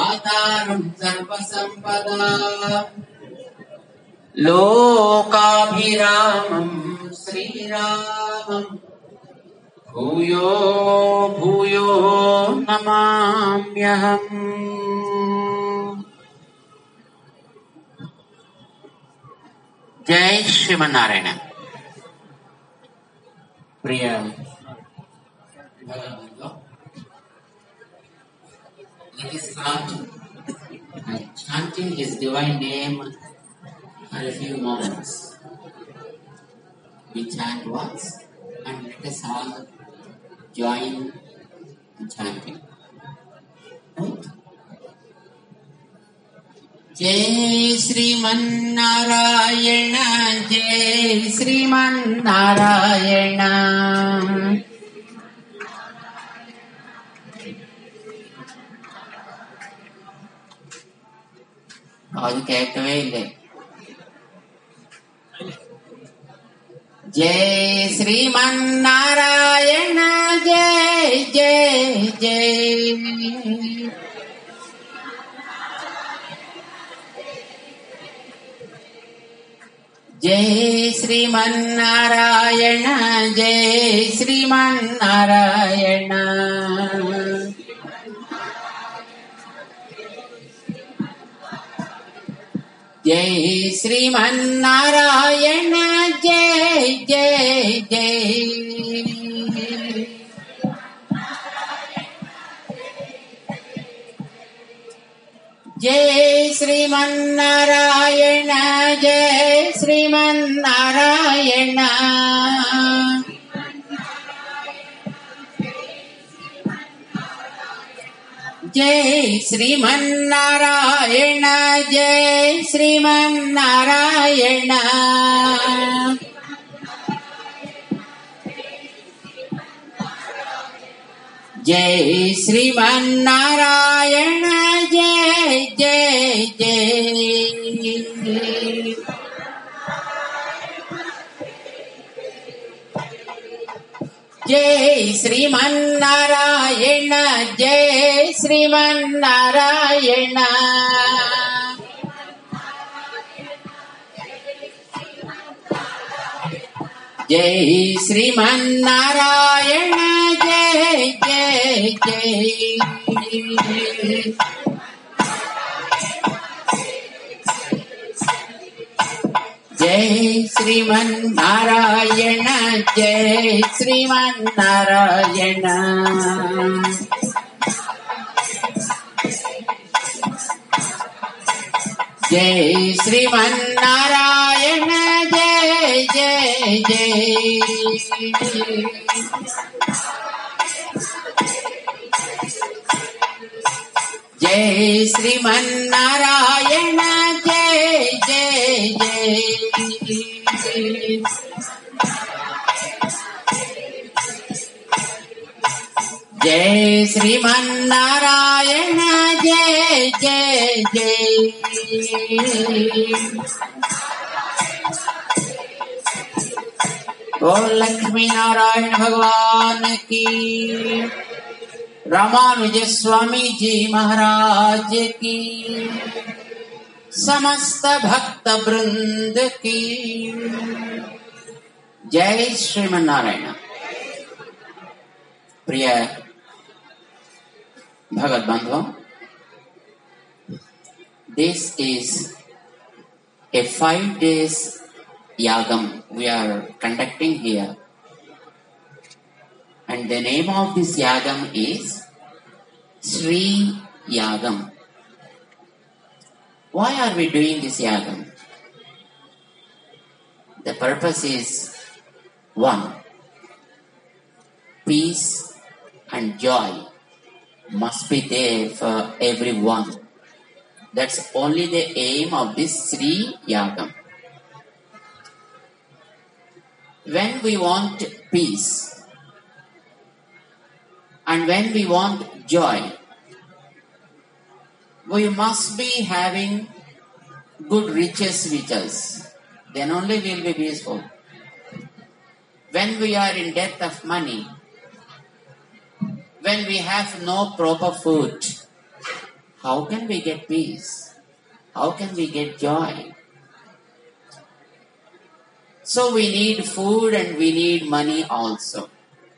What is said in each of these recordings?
दातारं सर्वसम्पदां लोकाभिरामं श्रीरामं भूयो भूयो नमाम्यहम्। जय श्रीमन्नारायण। प्रिय let us start chanting His divine name for a few moments. We chant once and let us all join in chanting. Right? Jai Sriman-Narayana, Jai Sriman-Narayana. आज कहते हैं जय श्रीमन्नारायण जय जय जय। जय श्रीमन्नारायण जय श्रीमन्नारायण। जय श्रीमन्नारायण जय जय जय। जय श्रीमन्नारायण जय श्रीमन्नारायण। जय श्रीमन्नारायण जय श्रीमन्नारायण। जय श्रीमन्नारायण जय जय जय। जय श्रीमन्नारायण जय श्रीमन्नारायण। जय श्रीमन्नारायण जय जय जय। जय श्रीमन्नारायण जय श्रीमन्नारायण। जय श्रीमन्नारायण जय जय जय। जय श्रीमन्नारायण जय जय जय। जय श्रीमन्नारायण जय जय जय। बोल लक्ष्मी नारायण भगवान की, रामानुज स्वामी जी महाराज की, समस्त भक्त वृंद की जय श्रीमन्नारायण। प्रिय भगत बंधु, this is a 5 days yagam we are conducting here, and the name of this yagam is Sri Yagam. Why are we doing this yagam? The purpose is one, peace and joy must be there for everyone. That's only the aim of this Sri Yagam. When we want peace and when we want joy, we must be having good riches with us. Then only we will be peaceful. When we are in debt of money, when we have no proper food, how can we get peace? How can we get joy? So we need food and we need money also.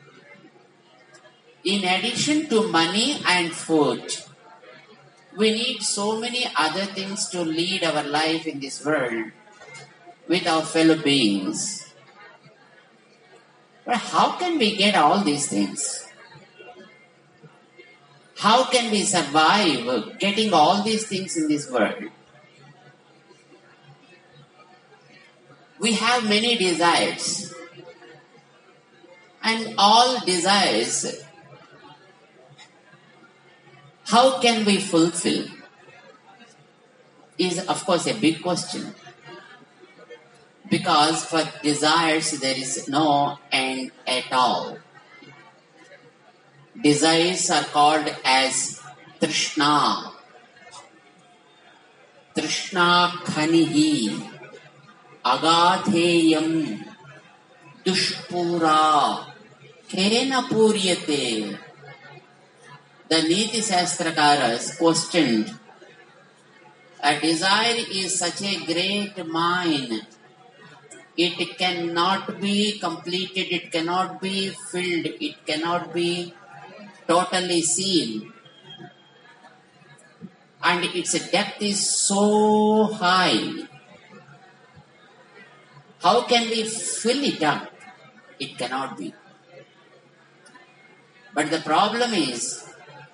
In addition to money and food, we need so many other things to lead our life in this world with our fellow beings. But how can we get all these things? How can we survive getting all these things in this world? We have many desires. And all desires, how can we fulfill? Is of course a big question. Because for desires there is no end at all. Desires are called as Trishna. Trishna khanihi agadheyam dushpura kena puryate. The Niti Shastrakaras questioned, a desire is such a great mine. It cannot be completed, it cannot be filled, it cannot be totally seen. And its depth is so high. How can we fill it up? It cannot be. But the problem is,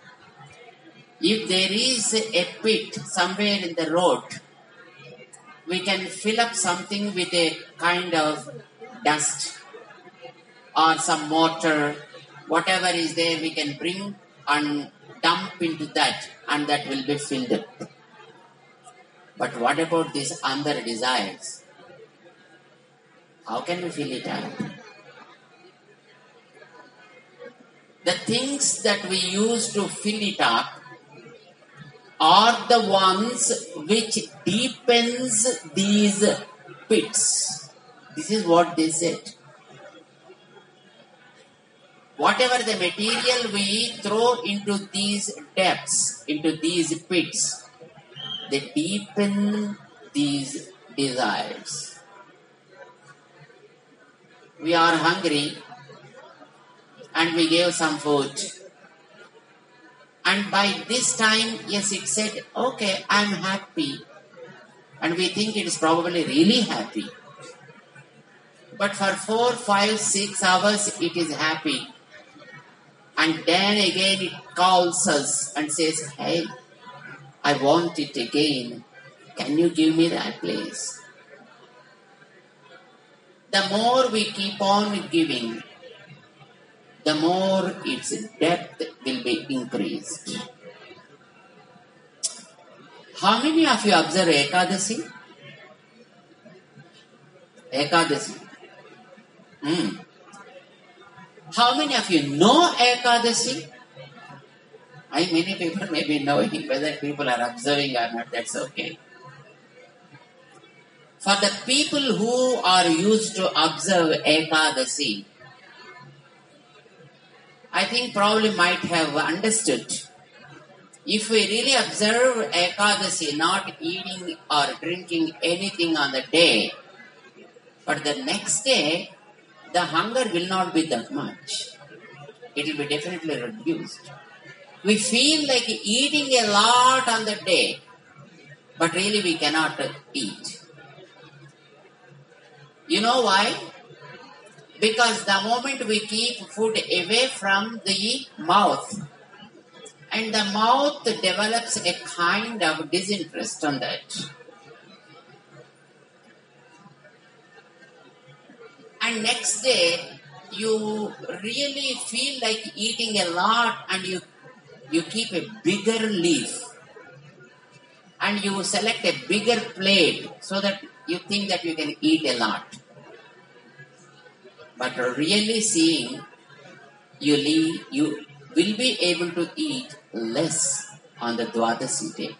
if there is a pit somewhere in the road, we can fill up something with a kind of dust or some mortar, whatever is there, we can bring and dump into that, and that will be filled up. But what about these other desires? How can we fill it up? The things that we use to fill it up are the ones which deepens these pits. This is what they said. Whatever the material we throw into these depths, into these pits, they deepen these desires. We are hungry and we gave some food. And by this time, yes, it said, okay, I'm happy. And we think it is probably really happy. But for 4, 5, 6 hours, it is happy. And then again it calls us and says, hey, I want it again. Can you give me that, please? The more we keep on giving, the more its depth will be increased. How many of you observe Ekadasi? Ekadasi. How many of you know Ekadasi? Many people may be knowing, whether people are observing or not, that's okay. For the people who are used to observe Ekadasi, I think probably might have understood. If we really observe Ekadasi, not eating or drinking anything on the day, but the next day, the hunger will not be that much. It will be definitely reduced. We feel like eating a lot on the day, but really we cannot eat. You know why? Because the moment we keep food away from the mouth, and the mouth develops a kind of disinterest on that. And next day, you really feel like eating a lot, and you keep a bigger leaf. And you select a bigger plate so that you think that you can eat a lot. But really seeing, you will be able to eat less on the Dwadasi day.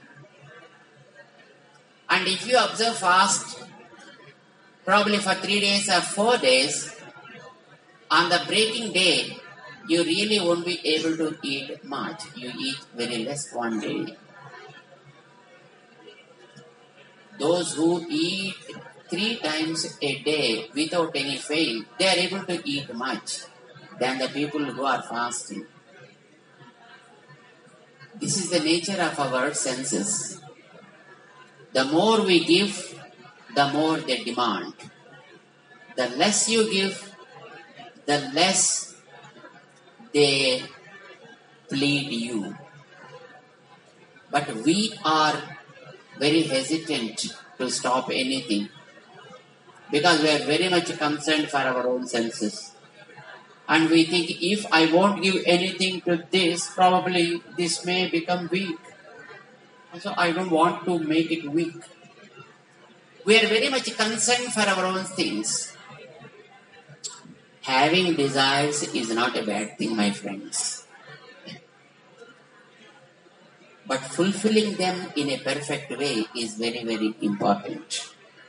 And if you observe fast, probably for 3 days or 4 days, on the breaking day, you really won't be able to eat much. You eat very less one day. Those who eat 3 times a day without any fail, they are able to eat much than the people who are fasting. This is the nature of our senses. The more we give, the more they demand. The less you give, the less they plead you. But we are very hesitant to stop anything because we are very much concerned for our own senses. And we think if I won't give anything to this, probably this may become weak. So I don't want to make it weak. We are very much concerned for our own things. Having desires is not a bad thing, my friends. But fulfilling them in a perfect way is very, very important.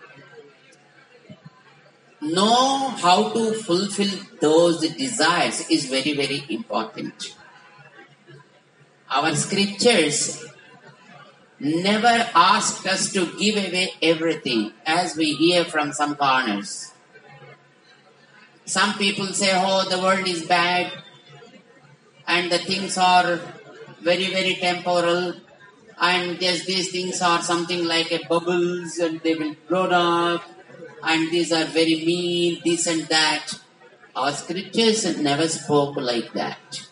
Know how to fulfill those desires is very, very important. Our scriptures never asked us to give away everything, as we hear from some corners. Some people say, oh, the world is bad and the things are very, very temporal, and these things are something like a bubbles and they will blow up, and these are very mean, this and that. Our scriptures never spoke like that.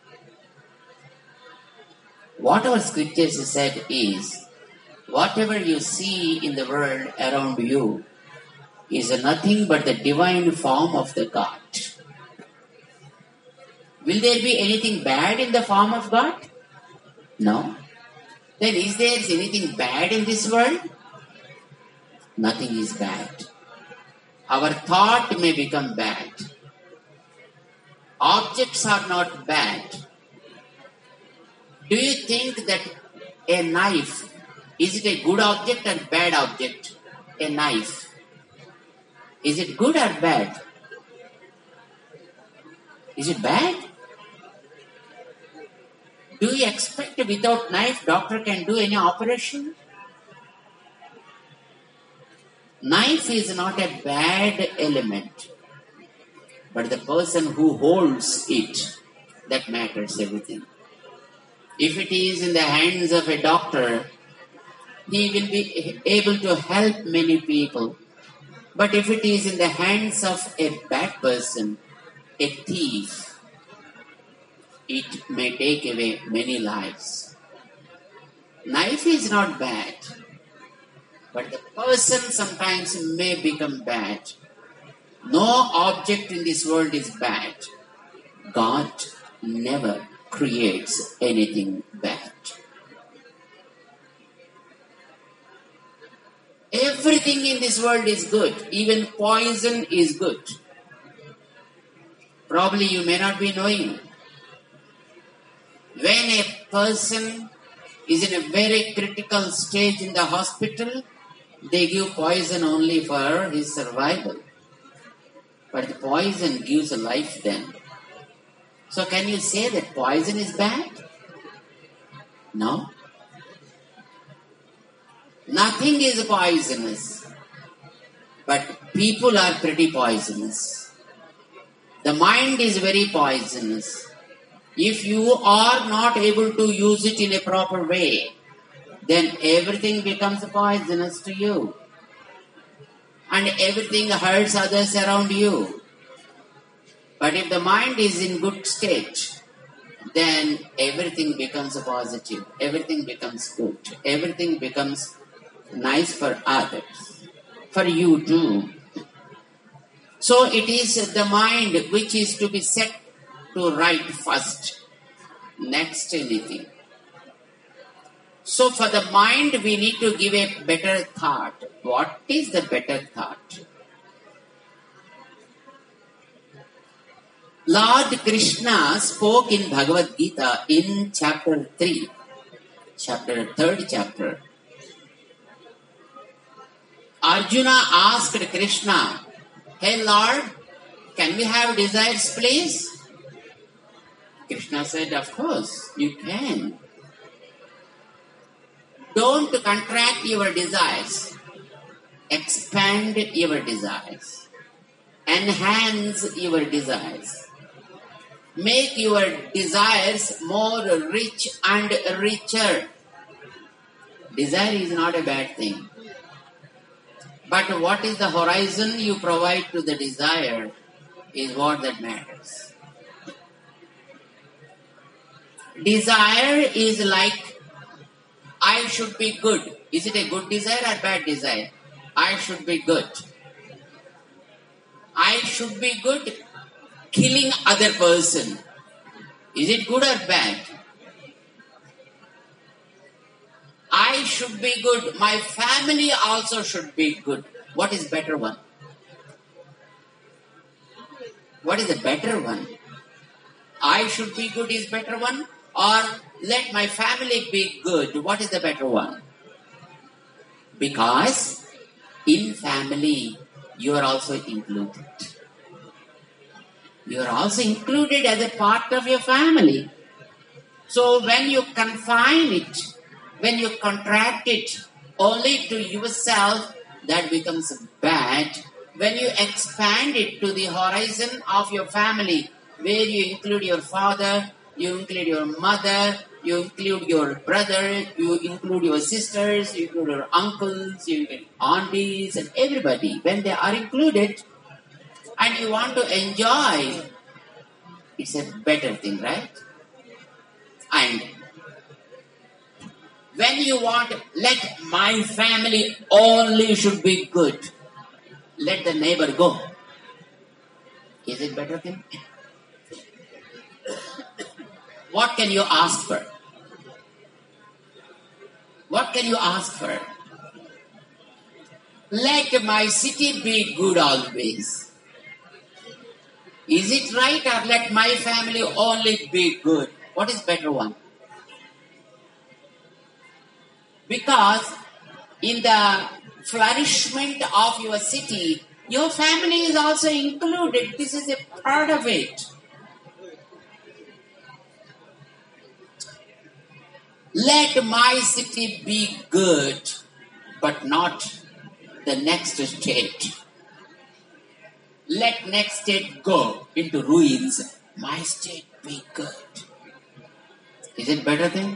What our scriptures said is, whatever you see in the world around you is nothing but the divine form of the God. Will there be anything bad in the form of God? No. Then is there anything bad in this world? Nothing is bad. Our thought may become bad. Objects are not bad. Do you think that a knife, is it a good object or bad object? A knife. Is it good or bad? Is it bad? Do you expect without knife doctor can do any operation? Knife is not a bad element, but the person who holds it, that matters everything. If it is in the hands of a doctor, he will be able to help many people. But if it is in the hands of a bad person, a thief, it may take away many lives. Knife is not bad, but the person sometimes may become bad. No object in this world is bad. God never creates anything bad. Everything in this world is good. Even poison is good. Probably you may not be knowing. When a person is in a very critical stage in the hospital, they give poison only for his survival. But the poison gives a life then. So can you say that poison is bad? No. Nothing is poisonous. But people are pretty poisonous. The mind is very poisonous. If you are not able to use it in a proper way, then everything becomes poisonous to you. And everything hurts others around you. But if the mind is in good state, then everything becomes positive. Everything becomes good. Everything becomes nice for others. For you too. So it is the mind which is to be set to right first. Next anything. So for the mind we need to give a better thought. What is the better thought? Lord Krishna spoke in Bhagavad Gita in chapter 3, third chapter. Arjuna asked Krishna, "Hey Lord, can we have desires please?" Krishna said, "Of course, you can. Don't contract your desires. expand your desires, enhance your desires, make your desires more rich and richer. Desire is not a bad thing. But what is the horizon you provide to the desire is what that matters. Desire is like, I should be good. Is it a good desire or bad desire? I should be good. I should be good killing other person. Is it good or bad? I should be good. My family also should be good. What is better one? What is the better one? I should be good is better one, or let my family be good? What is the better one? Because in family you are also included. You are also included as a part of your family. So when you confine it, when you contract it only to yourself, that becomes bad. When you expand it to the horizon of your family, where you include your father, you include your mother, you include your brother, you include your sisters, you include your uncles, you include aunties and everybody. When they are included and you want to enjoy, it's a better thing, right? And when you want, let my family only should be good, let the neighbor go. Is it better thing? What can you ask for? What can you ask for? Let my city be good always. Is it right, or let my family only be good? What is better one? Because in the flourishment of your city, your family is also included. This is a part of it. Let my city be good, but not the next state. Let next state go into ruins. My state be good. Is it better thing?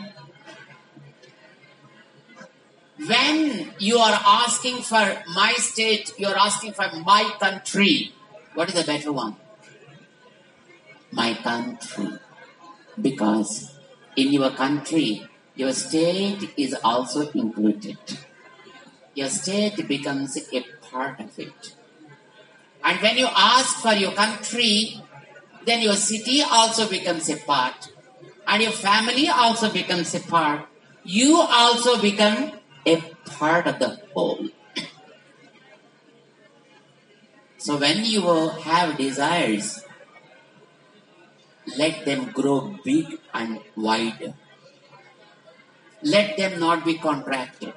When you are asking for my state, you are asking for my country. What is the better one? My country. Because in your country, your state is also included. Your state becomes a part of it. And when you ask for your country, then your city also becomes a part. And your family also becomes a part. You also become a part of the whole. So when you have desires, let them grow big and wide. Let them not be contracted.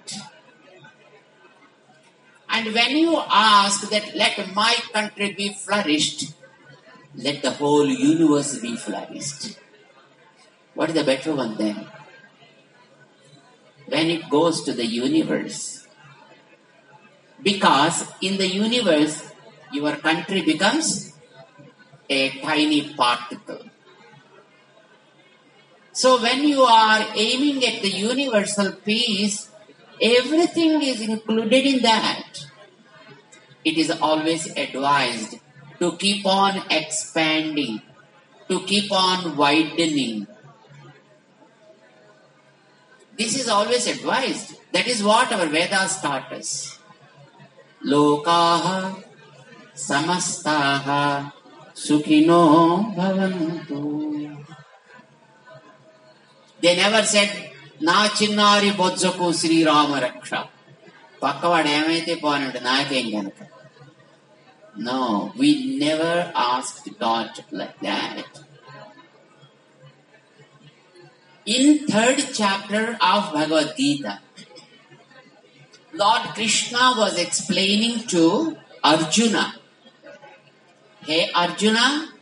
And when you ask that let my country be flourished, let the whole universe be flourished. What is the better one then? When it goes to the universe. Because in the universe, your country becomes a tiny particle. So when you are aiming at the universal peace, everything is included in that. It is always advised to keep on expanding, to keep on widening. This is always advised. That is what our Vedas taught us. Lokaha samastaha sukhino bhavantu. They never said, Na chinnari bodzaku Sri Rama Raksha. Pakkavadu emaithe ponadu nakem ganaka. No, we never asked God like that. In 3rd chapter of Bhagavad Gita, Lord Krishna was explaining to Arjuna, Hey Arjuna,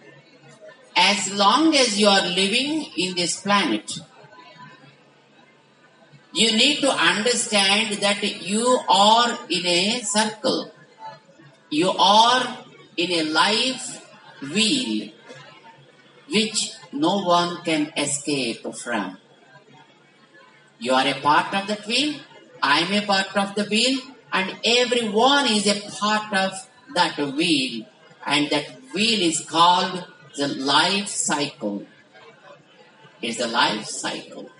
as long as you are living in this planet, You need to understand that you are in a circle. You are in a life wheel which no one can escape from. You are a part of that wheel, I am a part of the wheel, and everyone is a part of that wheel. And that wheel is called the life cycle. It's the life cycle.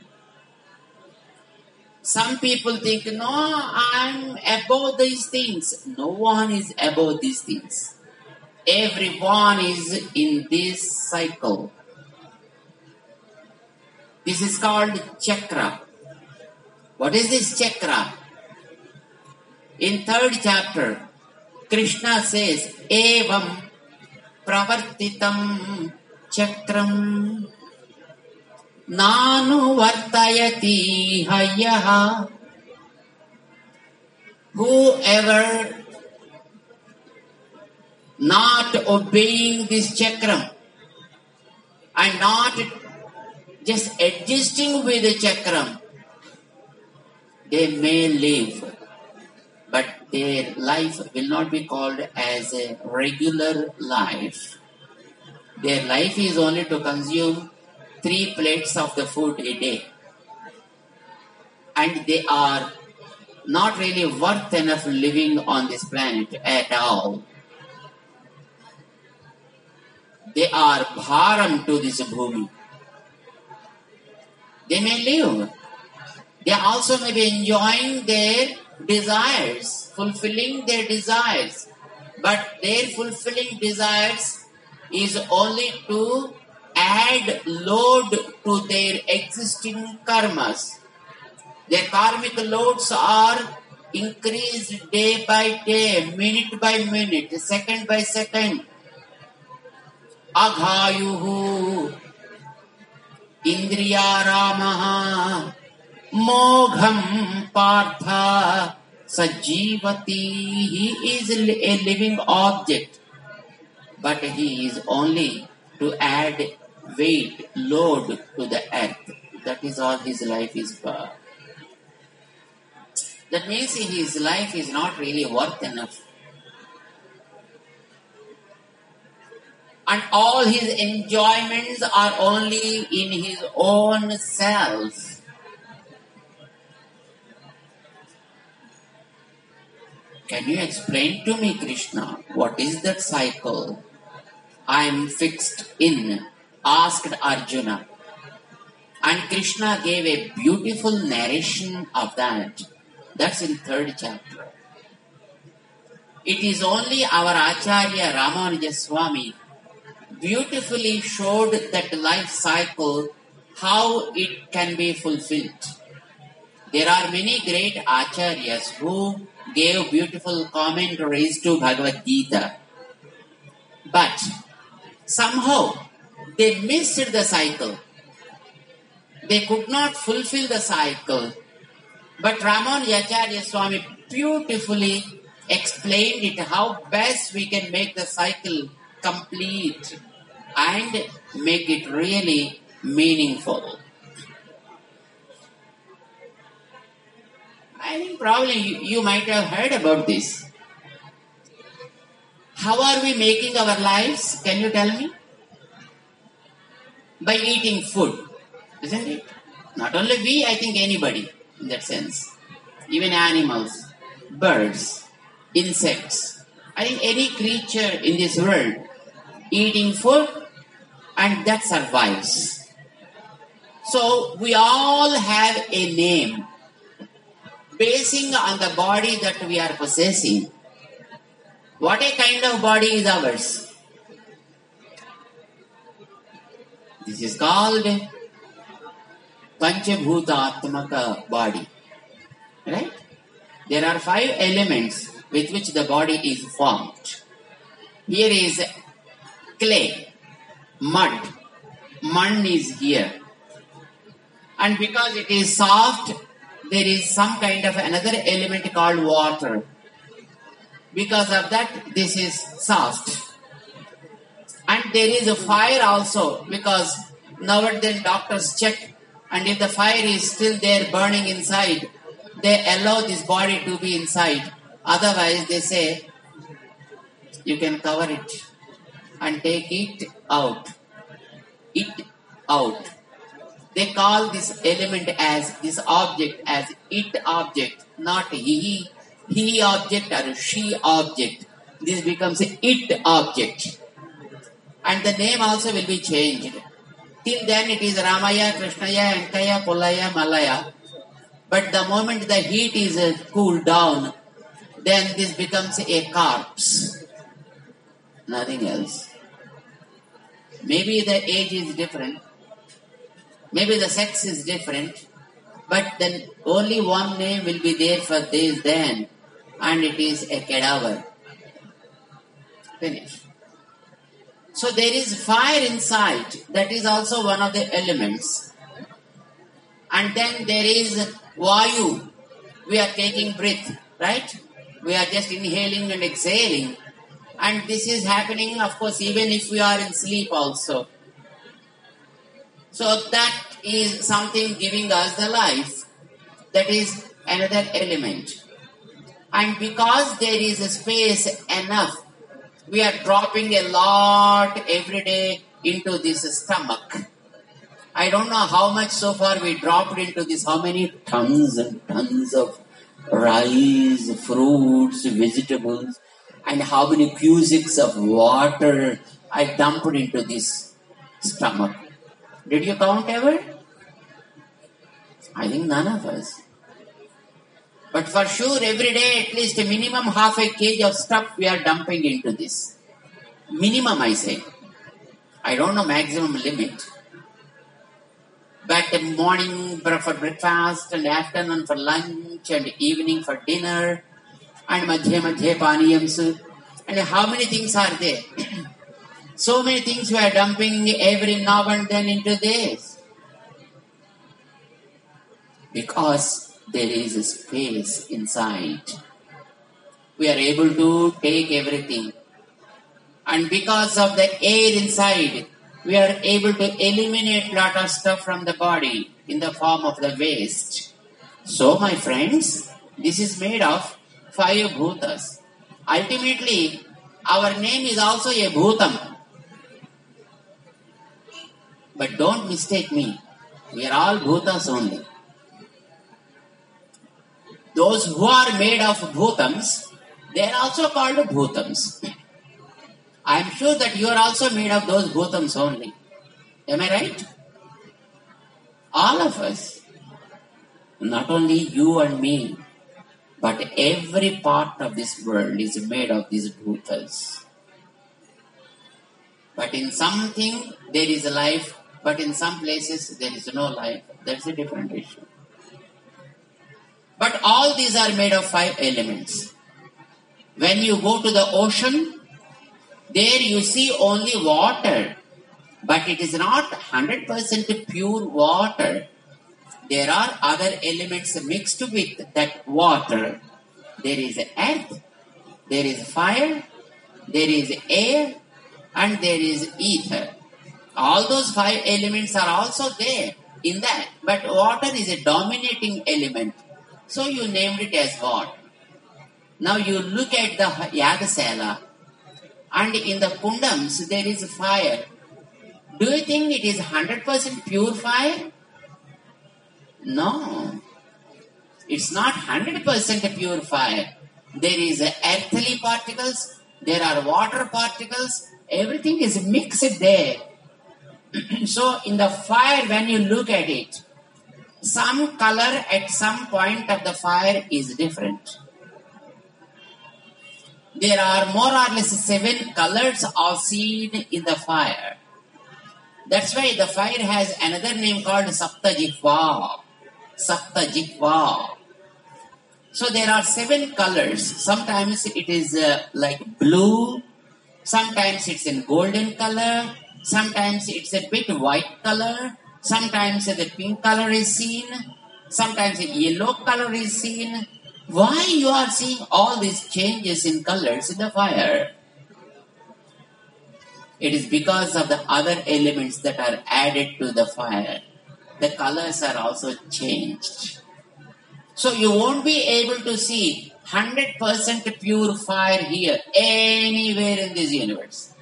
Some people think, no, I'm above these things. No one is above these things. Everyone is in this cycle. This is called chakra. What is this chakra? In 3rd chapter, Krishna says, Evam pravartitam chakram nanu vartayati hayaha. Whoever not obeying this chakram and not just adjusting with the chakram, they may live, but their life will not be called as a regular life. Their life is only to consume 3 plates of the food a day. And they are not really worth enough living on this planet at all. They are bharam to this bhumi. They may live. They also may be enjoying their desires, fulfilling their desires. But their fulfilling desires is only to add load to their existing karmas. Their karmic loads are increased day by day, minute by minute, second by second. Aghayuhu Indriyaramaha Mogham Partha Sajivati. He is a living object, but he is only to add weight, load to the earth. That is all his life is for. That means his life is not really worth enough. And all his enjoyments are only in his own self. Can you explain to me, Krishna, what is that cycle I am fixed in? Asked Arjuna. And Krishna gave a beautiful narration of that. That's in 3rd chapter. It is only our Acharya Ramanuja Swami beautifully showed that life cycle, how it can be fulfilled. There are many great Acharyas who gave beautiful commentaries to Bhagavad Gita. But somehow they missed the cycle. They could not fulfill the cycle. But Ramanujacharya Swami beautifully explained it, how best we can make the cycle complete and make it really meaningful. I think probably you might have heard about this. How are we making our lives? Can you tell me? By eating food, isn't it? Not only we, I think anybody in that sense. Even animals, birds, insects. I think any creature in this world eating food and that survives. So we all have a name basing on the body that we are possessing. What a kind of body is ours? This is called Panchabhutatmaka body. Right? There are 5 elements with which the body is formed. Here is clay, mud. Mud is here. And because it is soft, there is some kind of another element called water. Because of that, this is soft. And there is a fire also, because now and then doctors check And if the fire is still there burning inside, they allow this body to be inside. Otherwise, they say, you can cover it and take it out. It out. They call this element as, this object as it object, not he object or she object. This becomes it object. And the name also will be changed. Till then it is Ramaya, Krishnaya, Ankaya, Pullaya, Malaya. But the moment the heat is cooled down, then this becomes a corpse. Nothing else. Maybe the age is different. Maybe the sex is different. But then only one name will be there for this then. And it is a cadaver. Finish. So there is fire inside. That is also one of the elements. And then there is Vayu. We are taking breath, right? We are just inhaling and exhaling. And this is happening, of course, even if we are in sleep also. So that is something giving us the life. That is another element. And because there is a space enough, we are dropping a lot every day into this stomach. I don't know how much so far we dropped into this, how many tons and tons of rice, fruits, vegetables, and how many cusics of water I dumped into this stomach. Did you count ever? I think none of us. But for sure, every day at least a minimum half a kg of stuff we are dumping into this. Minimum, I say. I don't know maximum limit. But morning for breakfast and afternoon for lunch and evening for dinner and madhya paniyams. And how many things are there? So many things we are dumping every now and then into this. Because there is a space inside. We are able to take everything. And because of the air inside, we are able to eliminate lot of stuff from the body in the form of the waste. So my friends, this is made of 5 bhutas. Ultimately, our name is also a bhutam. But don't mistake me. We are all bhutas only. Those who are made of bhutams, they are also called bhutams. I am sure that you are also made of those bhutams only. Am I right? All of us. Not only you and me, but every part of this world is made of these bhutas. But in something there is a life, but in some places there is no life. That's a different issue. But all these are made of 5 elements. When you go to the ocean, there you see only water. But it is not 100% pure water. There are other elements mixed with that water. There is earth, there is fire, there is air, and there is ether. All those 5 elements are also there in that. But water is a dominating element. So you named it as what? Now you look at the Yagasala, and in the kundams there is fire. Do you think it is 100% pure fire? No. It's not 100% pure fire. There is earthly particles, there are water particles, everything is mixed there. So in the fire, when you look at it, some color at some point of the fire is different. There are more or less 7 colors are seen in the fire. That's why the fire has another name called Saptajitva. Saptajitva. So there are 7 colors. Sometimes it is like blue. Sometimes it's in golden color. Sometimes it's a bit white color. Sometimes the pink color is seen. Sometimes the yellow color is seen. Why you are seeing all these changes in colors in the fire? It is because of the other elements that are added to the fire. the colors are also changed. So you won't be able to see 100% pure fire here, anywhere in this universe.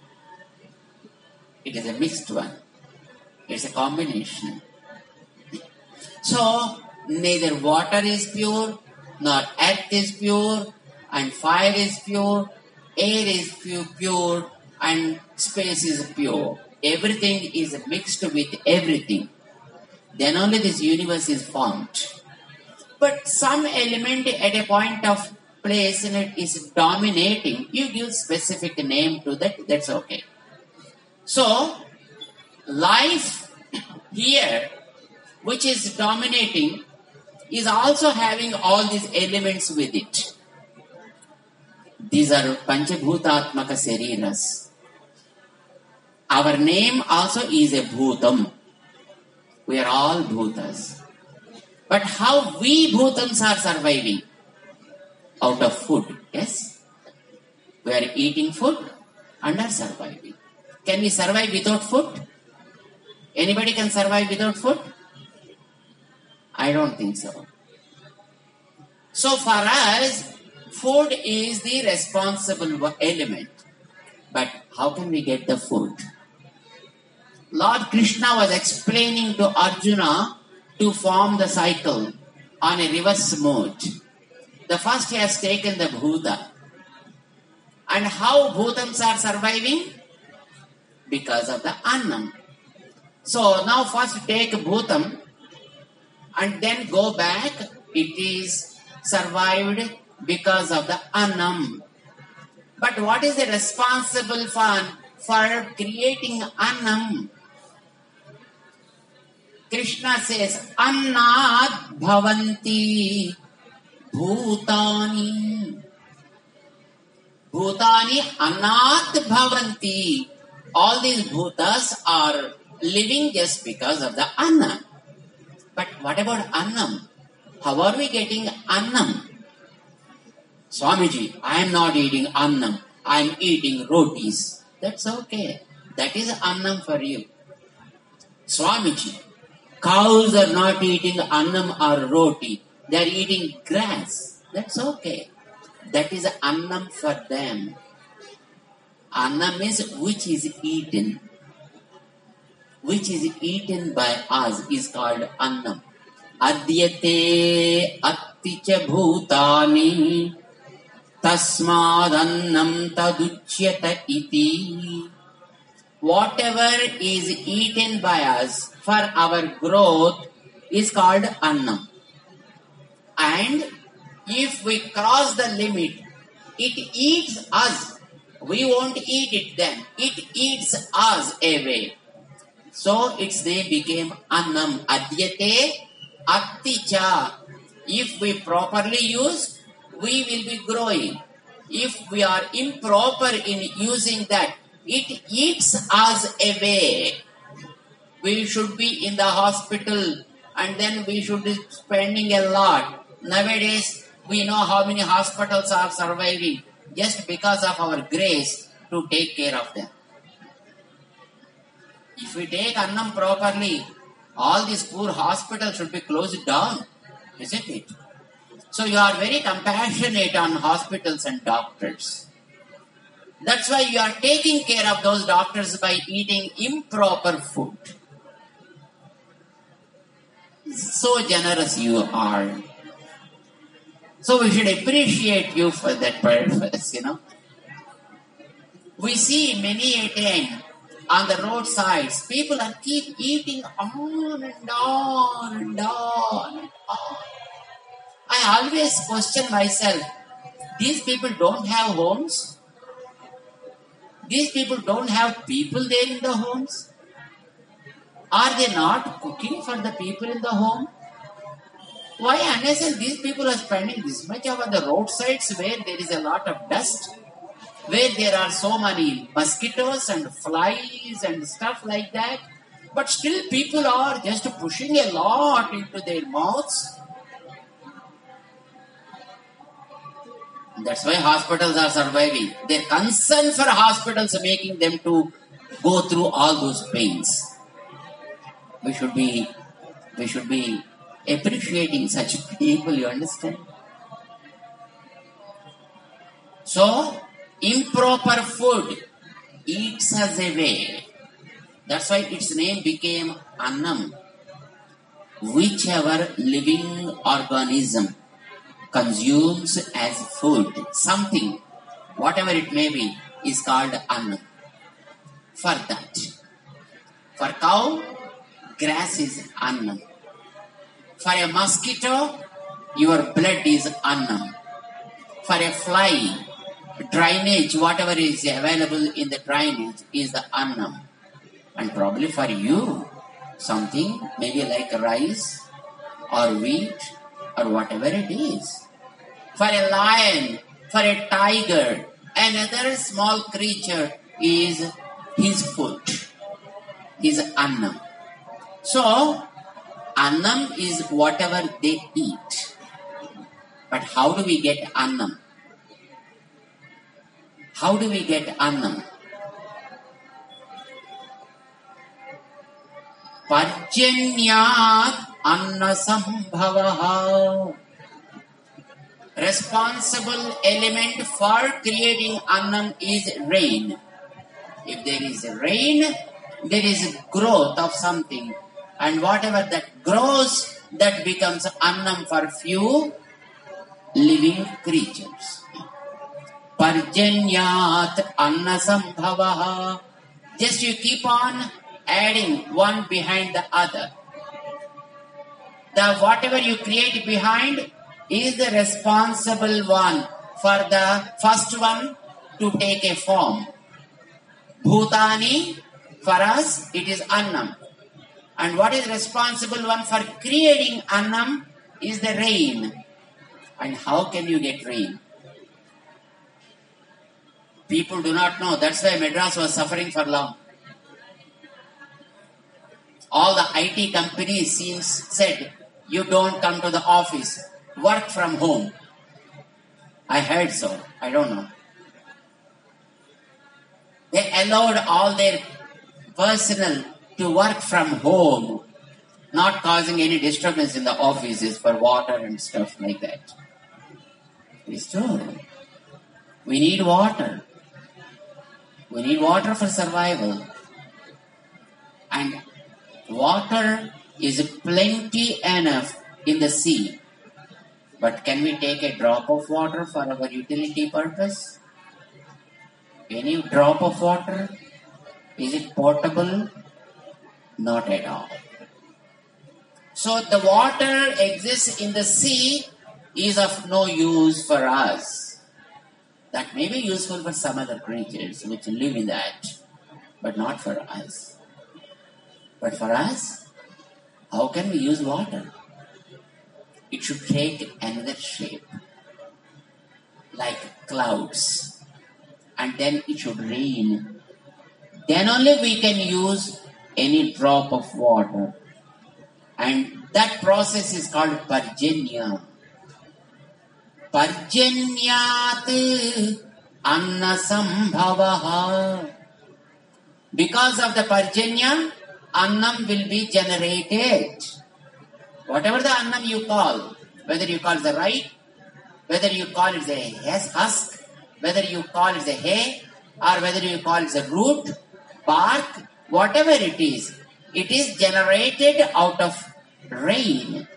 It is a mixed one. It's a combination. So, neither water is pure, nor earth is pure, and fire is pure, air is pure, and space is pure. Everything is mixed with everything. Then only this universe is formed. But some element at a point of place in it is dominating. You give specific name to that, that's okay. So, life here, which is dominating, is also having all these elements with it. These are Panchabhutatmaka Sariras. Our name also is a Bhutam. We are all Bhutas. But how we Bhutams are surviving? Out of food, yes? We are eating food and are surviving. Can we survive without food? Anybody can survive without food? I don't think so. So for us, food is the responsible element. But how can we get the food? Lord Krishna was explaining to Arjuna to form the cycle on a reverse mode. The first he has taken the Bhuta. And how Bhutams are surviving? Because of the Annam. So now first take Bhutam and then go back. It is survived because of the Annam. But what is the responsible for creating Annam? Krishna says, Annat bhavanti bhutani. Bhutani annat bhavanti. All these bhutas are living just because of the Annam. But what about Annam? How are we getting Annam? Swamiji, I am not eating Annam. I am eating rotis. That's okay. That is Annam for you. Swamiji, cows are not eating Annam or roti. They are eating grass. That's okay. That is Annam for them. Annam is which is eaten. Which is eaten by us is called Annam. Adyate atticha bhutani tasmad annam taduchyata iti. Whatever is eaten by us for our growth is called Annam. And if we cross the limit, it eats us. We won't eat it then. It eats us away. So its name became Annam. Adyate atticha. If we properly use, we will be growing. If we are improper in using that, it eats us away. We should be in the hospital and then we should be spending a lot. Nowadays, we know how many hospitals are surviving just because of our grace to take care of them. If we take Annam properly, all these poor hospitals should be closed down, isn't it? So you are very compassionate on hospitals and doctors. That's why you are taking care of those doctors by eating improper food. So generous you are. So we should appreciate you for that purpose, We see many a time on the roadsides, people are keep eating on and on and on and on. I always question myself, these people don't have homes? These people don't have people there in the homes? Are they not cooking for the people in the home? Why unless these people are spending this much over the roadsides where there is a lot of dust, where there are so many mosquitoes and flies and stuff like that, but still people are just pushing a lot into their mouths. That's why hospitals are surviving. Their concern for hospitals are making them to go through all those pains. We should be We should be appreciating such people, you understand? So, improper food eats us away. That's why its name became Annam. Whichever living organism consumes as food, something, whatever it may be, is called Annam. For that. For cow, grass is Annam. For a mosquito, your blood is Annam. For a fly, drainage, whatever is available in the drainage is the Annam. And probably for you, something maybe like rice or wheat or whatever it is. For a lion, for a tiger, another small creature is his food, his Annam. So, Annam is whatever they eat. But how do we get Annam? How do we get Annam? Parjanyat Anna Sambhavaha. Responsible element for creating Annam is rain. If there is rain, there is growth of something. And whatever that grows, that becomes Annam for few living creatures. Parjanyat Anna Sambhavaha. Just you keep on adding one behind the other. The whatever you create behind is the responsible one for the first one to take a form. Bhutani, for us, it is Annam. And what is responsible one for creating Annam is the rain. And how can you get rain? People do not know. That's why Madras was suffering for long. All the IT companies said, you don't come to the office, work from home. I heard so, I don't know. They allowed all their personnel to work from home, not causing any disturbance in the offices for water and stuff like that. It's true. We need water. We need water for survival. And water is plenty enough in the sea. But can we take a drop of water for our utility purpose? Any drop of water? Is it potable? Not at all. So the water exists in the sea is of no use for us. That may be useful for some other creatures which live in that, but not for us. But for us, how can we use water? It should take another shape, like clouds, and then it should rain. Then only we can use any drop of water. And that process is called Parjanya. Parjanyat Anna Sambhavaha. Because of the Parjanya, Annam will be generated. Whatever the Annam you call, whether you call it the rice, whether you call it the husk, whether you call it the hay, or whether you call it the root, bark, whatever it is generated out of rain.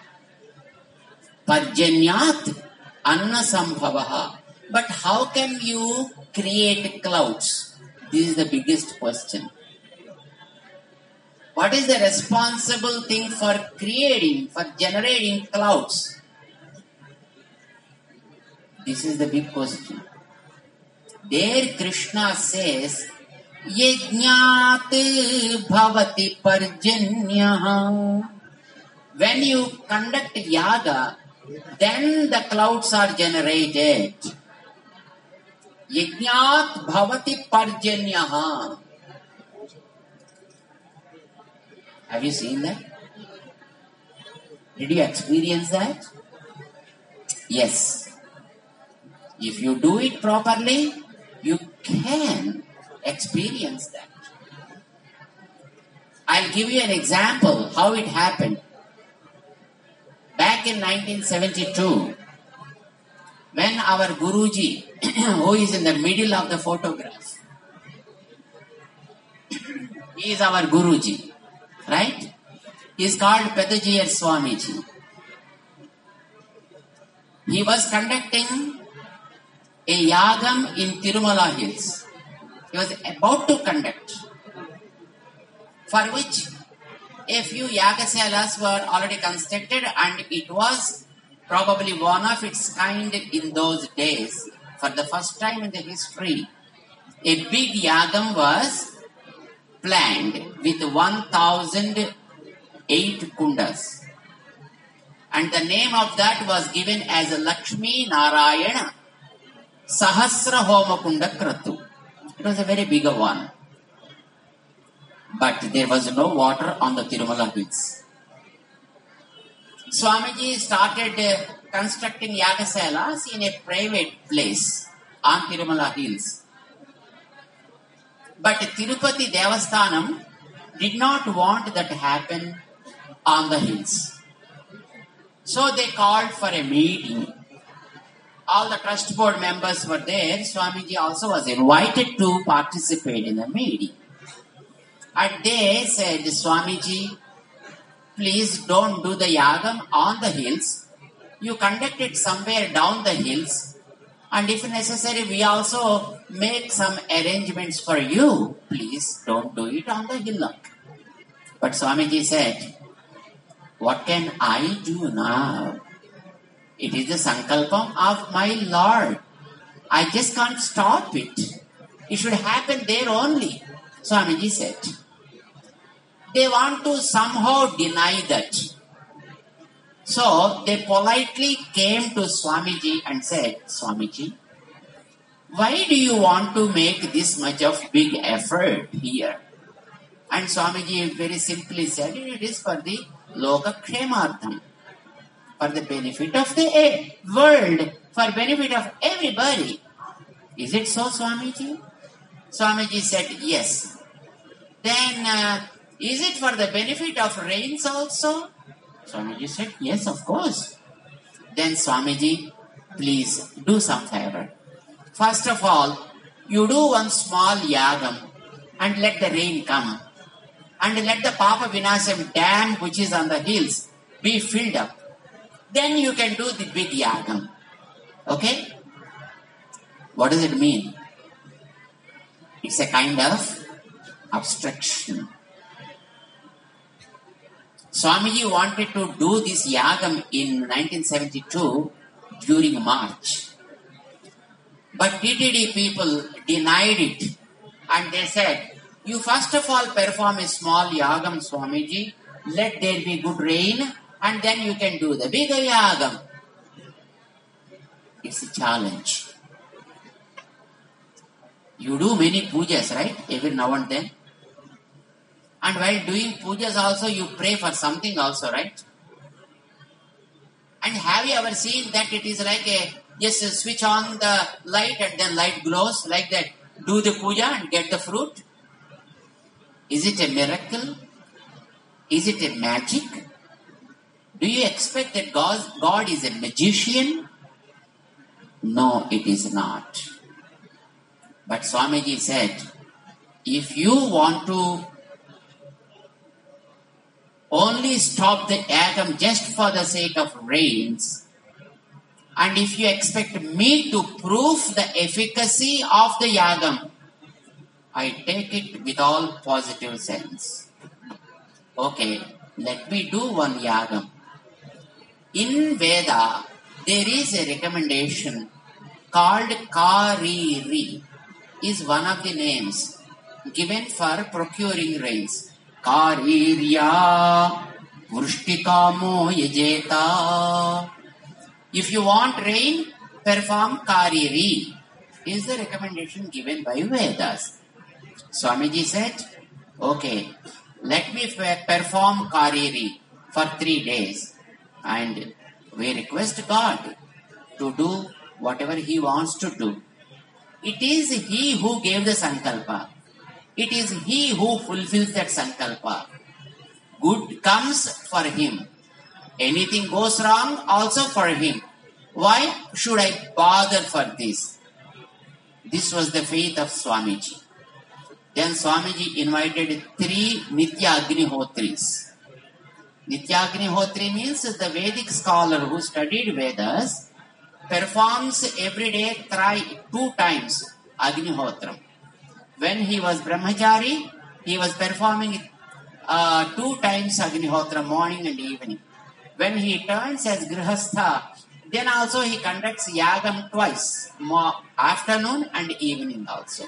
Parjanyat Anna Sambhavaha. But how can you create clouds? This is the biggest question. What is the responsible thing for creating, for generating clouds? This is the big question. There Krishna says, Yajnat bhavati parjanyaha. When you conduct yaga, then the clouds are generated. Yajnat bhavati parjanyaha. Have you seen that? Did you experience that? Yes. If you do it properly, you can experience that. I'll give you an example how it happened. Back in 1972, when our Guruji, who is in the middle of the photograph, he is our Guruji, right? He is called Pedajiyar Swamiji. He was conducting a yagam in Tirumala Hills. He was about to conduct, for which a few yagasalas were already constructed, and it was probably one of its kind in those days. For the first time in the history, a big yagam was planned with 1,008 kundas. And the name of that was given as Lakshmi Narayana Sahasra Homa Kunda Kratu. It was a very big one. But there was no water on the Tirumala Hills. Swamiji started constructing yagasalas in a private place on Tirumala Hills. But Tirupati Devasthanam did not want that to happen on the hills. So they called for a meeting. All the trust board members were there. Swamiji also was invited to participate in the meeting. And they said, Swamiji, please don't do the yagam on the hills. You conduct it somewhere down the hills. And if necessary, we also make some arrangements for you. Please don't do it on the hillock. But Swamiji said, what can I do now? It is the sankalpam of my Lord. I just can't stop it. It should happen there only. Swamiji said. They want to somehow deny that. So they politely came to Swamiji and said, Swamiji, why do you want to make this much of big effort here? And Swamiji very simply said, it is for the Loka Kshemartham, for the benefit of the world, for benefit of everybody. Is it so, Swamiji? Swamiji said, yes. Then, is it for the benefit of rains also? Swamiji said, yes, of course. Then Swamiji, please do some favor. First of all, you do one small yagam and let the rain come. And let the Papa Vinasam dam which is on the hills be filled up. Then you can do the big yagam. Okay? What does it mean? It's a kind of obstruction. Swamiji wanted to do this yagam in 1972 during March. But TTD people denied it. And they said, you first of all perform a small yagam, Swamiji. Let there be good rain. And then you can do the bigger yagam. It's a challenge. You do many pujas, right? Every now and then. And while doing pujas also, you pray for something also, right? And have you ever seen that it is like just switch on the light and then light glows like that? Do the puja and get the fruit? Is it a miracle? Is it a magic? Do you expect that God is a magician? No, it is not. But Swamiji said, if you want to only stop the yagam just for the sake of rains, and if you expect me to prove the efficacy of the yagam, I take it with all positive sense. Okay, let me do one yagam. In Veda, there is a recommendation called Kariri, is one of the names given for procuring rains. Karirya Vrishtikamo Yajeta. If you want rain, perform Kariri, is the recommendation given by Vedas. Swamiji said, okay, let me perform Kariri for 3 days. And we request God to do whatever He wants to do. It is He who gave the sankalpa. It is He who fulfills that sankalpa. Good comes for Him. Anything goes wrong also for him. Why should I bother for this? This was the faith of Swamiji. Then Swamiji invited 3 Nitya Agnihotris. Nitya Agnihotri means the Vedic scholar who studied Vedas performs every day 2 times Agnihotram. When he was Brahmachari, he was performing 2 times Agnihotram, morning and evening. When he turns as Grihastha, then also he conducts Yagam twice, afternoon and evening also.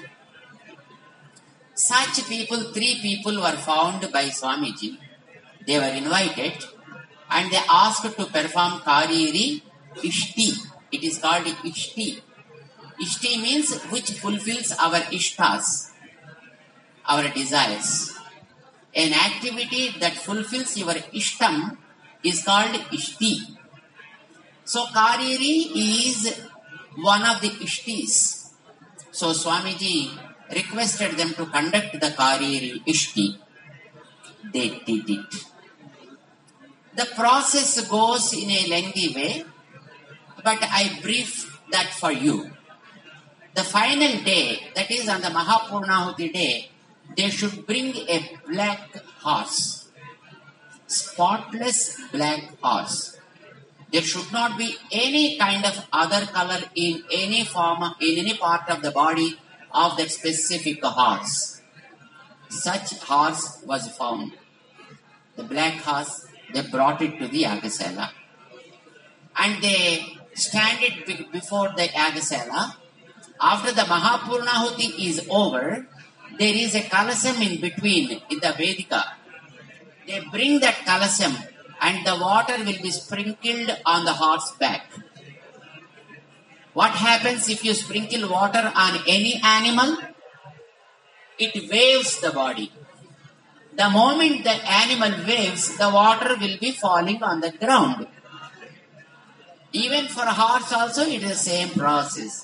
Such people, 3 people were found by Swamiji. They were invited and they asked to perform Kariri Ishti. It is called Ishti. Ishti means which fulfills our ishtas, our desires. An activity that fulfills your ishtam is called Ishti. So Kariri is one of the Ishtis. So Swamiji requested them to conduct the Kariri Ishti. They did it. The process goes in a lengthy way, but I brief that for you. The final day, that is on the Mahapurnahuti day, they should bring a black horse. Spotless black horse. There should not be any kind of other color in any form, in any part of the body of that specific horse. Such horse was found. The black horse, they brought it to the Yagasala. And they stand it before the Yagasala. After the Mahapurnahuti is over, there is a kalasam in between in the Vedika. They bring that kalasam and the water will be sprinkled on the horse's back. What happens if you sprinkle water on any animal? It waves the body. The moment the animal waves, the water will be falling on the ground. Even for a horse also, it is the same process.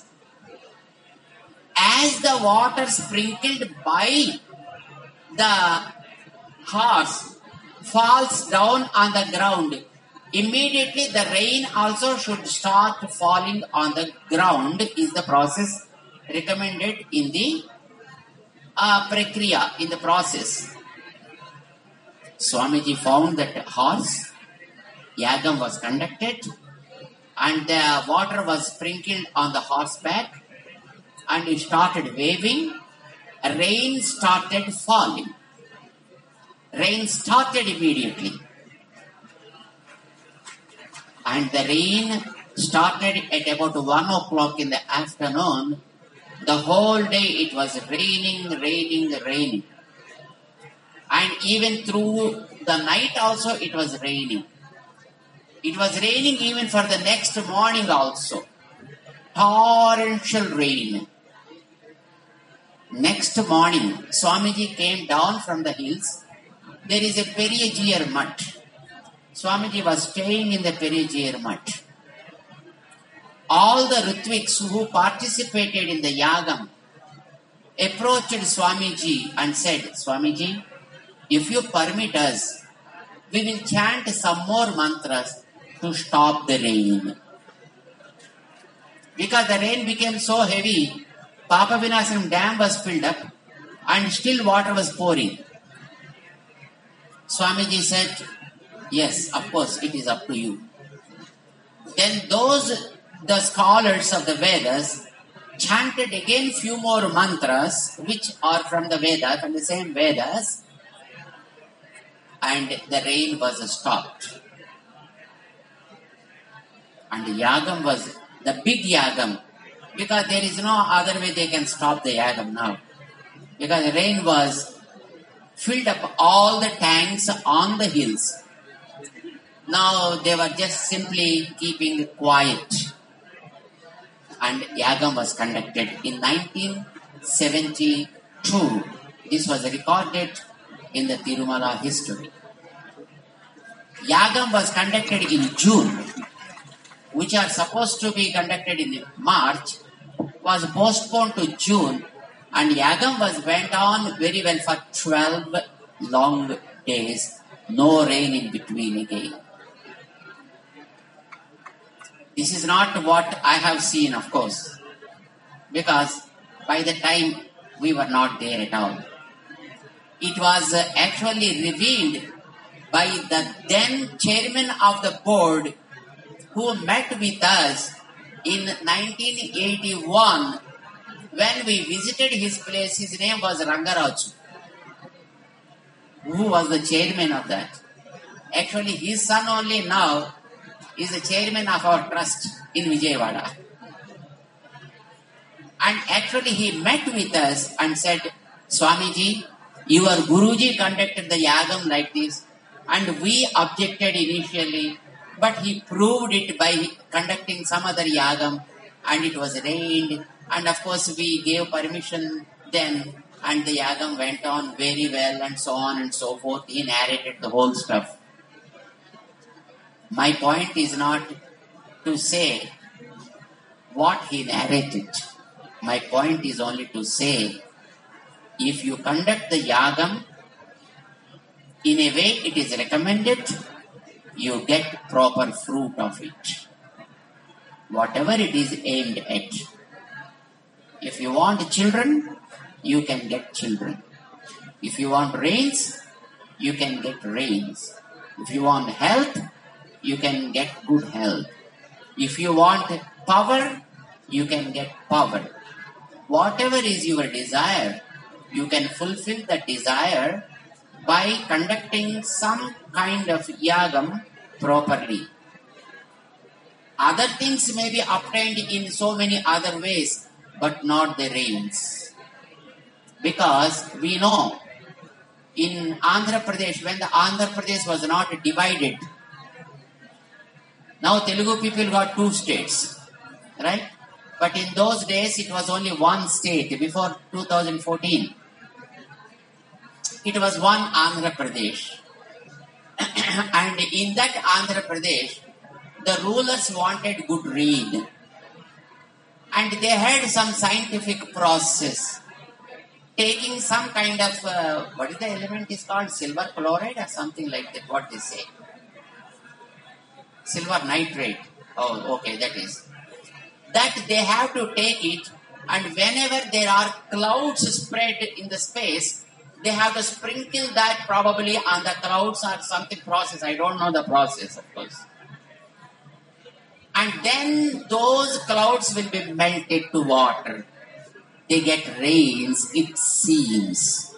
As the water sprinkled by the horse falls down on the ground, immediately the rain also should start falling on the ground, is the process recommended in the prakriya, in the process. Swamiji found that horse, yagam was conducted, and the water was sprinkled on the horseback, and it started waving. Rain started falling. Rain started immediately. And the rain started at about 1 o'clock in the afternoon. The whole day it was raining. And even through the night also it was raining. It was raining even for the next morning also. Torrential rain. Next morning, Swamiji came down from the hills. There is a Periyajiyar Mutt. Swamiji was staying in the Periyajiyar Mutt. All the Ritviks who participated in the Yagam approached Swamiji and said, Swamiji, if you permit us, we will chant some more mantras to stop the rain. Because the rain became so heavy, Papa Vinasam dam was filled up and still water was pouring. Swamiji said, yes, of course, it is up to you. Then the scholars of the Vedas, chanted again few more mantras, which are from the Vedas, from the same Vedas, and the rain was stopped. And the Yagam was the big Yagam, because there is no other way they can stop the Yagam now. Because the rain was filled up all the tanks on the hills. Now they were just simply keeping quiet. And Yagam was conducted in 1972. This was recorded in the Tirumala history. Yagam was conducted in June, which are supposed to be conducted in March, was postponed to June, and Yagam went on very well for 12 long days, no rain in between again. This is not what I have seen, of course, because by the time we were not there at all. It was actually revealed by the then chairman of the board who met with us in 1981 when we visited his place. His name was Rangaraju, who was the chairman of that. Actually, his son only now is the chairman of our trust in Vijayawada. And actually he met with us and said, Swamiji, your Guruji conducted the yagam like this, and we objected initially, but he proved it by conducting some other yagam, and it was rained, and of course we gave permission then, and the yagam went on very well, and so on and so forth. He narrated the whole stuff. My point is not to say what he narrated. My point is only to say, if you conduct the yagam in a way it is recommended, you get proper fruit of it. Whatever it is aimed at. If you want children, you can get children. If you want rains, you can get rains. If you want health, you can get good health. If you want power, you can get power. Whatever is your desire, you can fulfill that desire by conducting some kind of yagam properly. Other things may be obtained in so many other ways, but not the rains. Because we know, in Andhra Pradesh, when the Andhra Pradesh was not divided, now Telugu people got 2 states, right? But in those days, it was only one state. Before 2014, it was one Andhra Pradesh. And in that Andhra Pradesh, the rulers wanted good rain. And they had some scientific process, taking some kind of, what is the element is called? Silver chloride or something like that, what they say. Silver nitrate. Oh, okay, that is. That they have to take it, and whenever there are clouds spread in the space, they have to sprinkle that probably on the clouds or something process. I don't know the process, of course. And then those clouds will be melted to water. They get rains, it seems.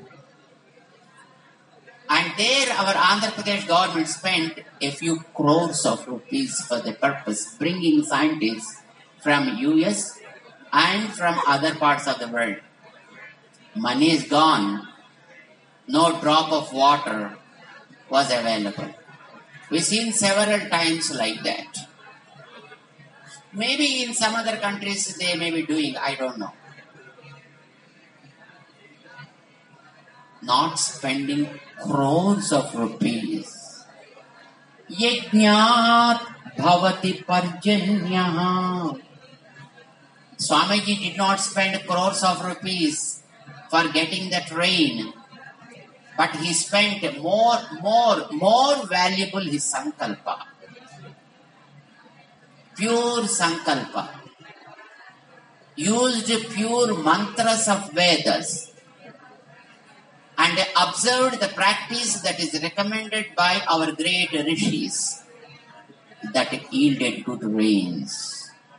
And there our Andhra Pradesh government spent a few crores of rupees for the purpose, bringing scientists from US and from other parts of the world. Money is gone. No drop of water was available. We've seen several times like that. Maybe in some other countries they may be doing, I don't know. Not spending crores of rupees. Yajnat bhavati parjanyaha. Swamiji did not spend crores of rupees for getting that rain, but he spent more valuable his sankalpa. Pure sankalpa. Used pure mantras of Vedas and observed the practice that is recommended by our great rishis that yielded good rains.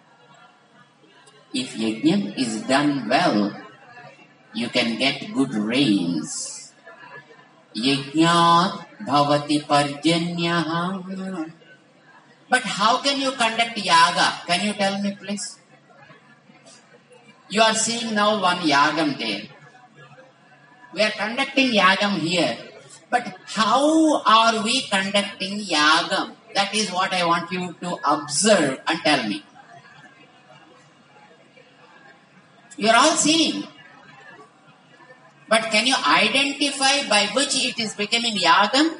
If yajna is done well, you can get good rains. Yajnat bhavati parjanyaha. But how can you conduct yaga? Can you tell me, please? You are seeing now one yagam there. We are conducting yagam here. But how are we conducting yagam? That is what I want you to observe and tell me. You are all seeing. But can you identify by which it is becoming yagam?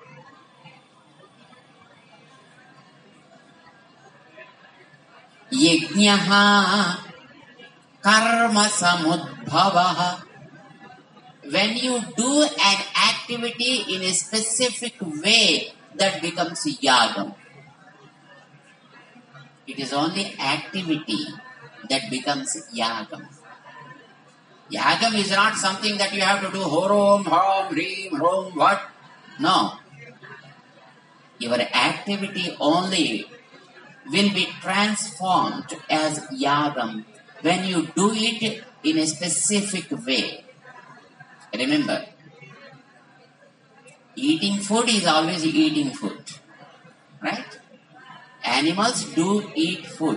Yajnaha karma samudbhavaha. When you do an activity in a specific way, that becomes yagam. It is only activity that becomes yagam. Yagam is not something that you have to do horom, hom, reem, hom, what? No. Your activity only will be transformed as yagam when you do it in a specific way. Remember, eating food is always eating food, right? Animals do eat food.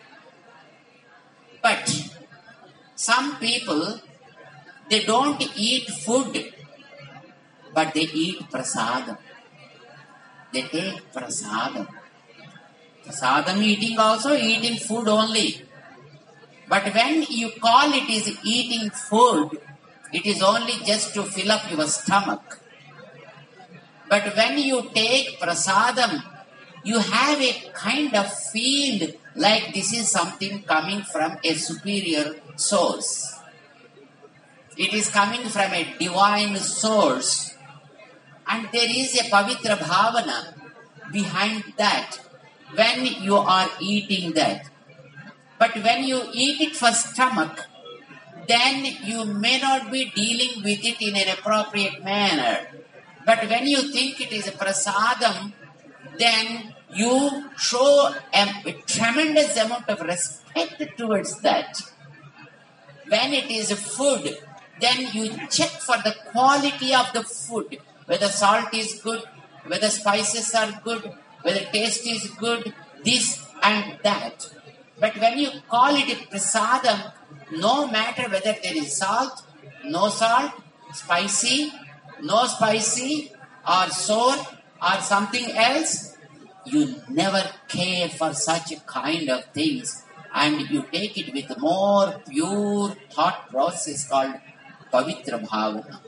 But some people, they don't eat food, but they eat prasadam. They take prasadam. Prasadam eating also eating food only. But when you call it is eating food, it is only just to fill up your stomach. But when you take prasadam, you have a kind of feel like this is something coming from a superior source. It is coming from a divine source. And there is a pavitra bhavana behind that when you are eating that. But when you eat it for stomach, then you may not be dealing with it in an appropriate manner. But when you think it is a prasadam, then you show a tremendous amount of respect towards that. When it is food, then you check for the quality of the food, whether salt is good, whether spices are good, whether taste is good, this and that. But when you call it a prasadam, no matter whether there is salt, no salt, spicy, no spicy, or sour, or something else, you never care for such kind of things, and you take it with more pure thought process called pavitra bhavana.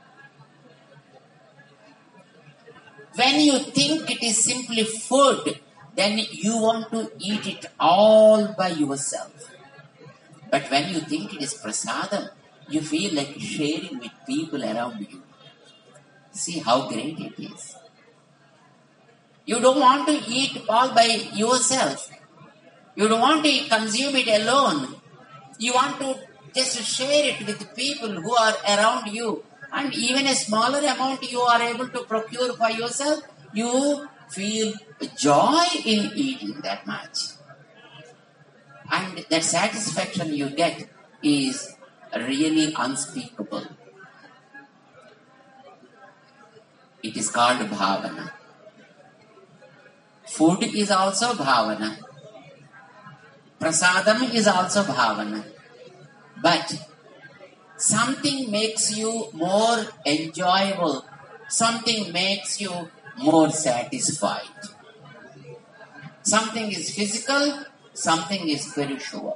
When you think it is simply food, then you want to eat it all by yourself. But when you think it is prasadam, you feel like sharing with people around you. See how great it is. You don't want to eat all by yourself. You don't want to consume it alone. You want to just share it with people who are around you. And even a smaller amount you are able to procure for yourself, you feel joy in eating that much. And that satisfaction you get is really unspeakable. It is called bhavana. Food is also bhavana. Prasadam is also bhavana. But something makes you more enjoyable. Something makes you more satisfied. Something is physical, something is spiritual.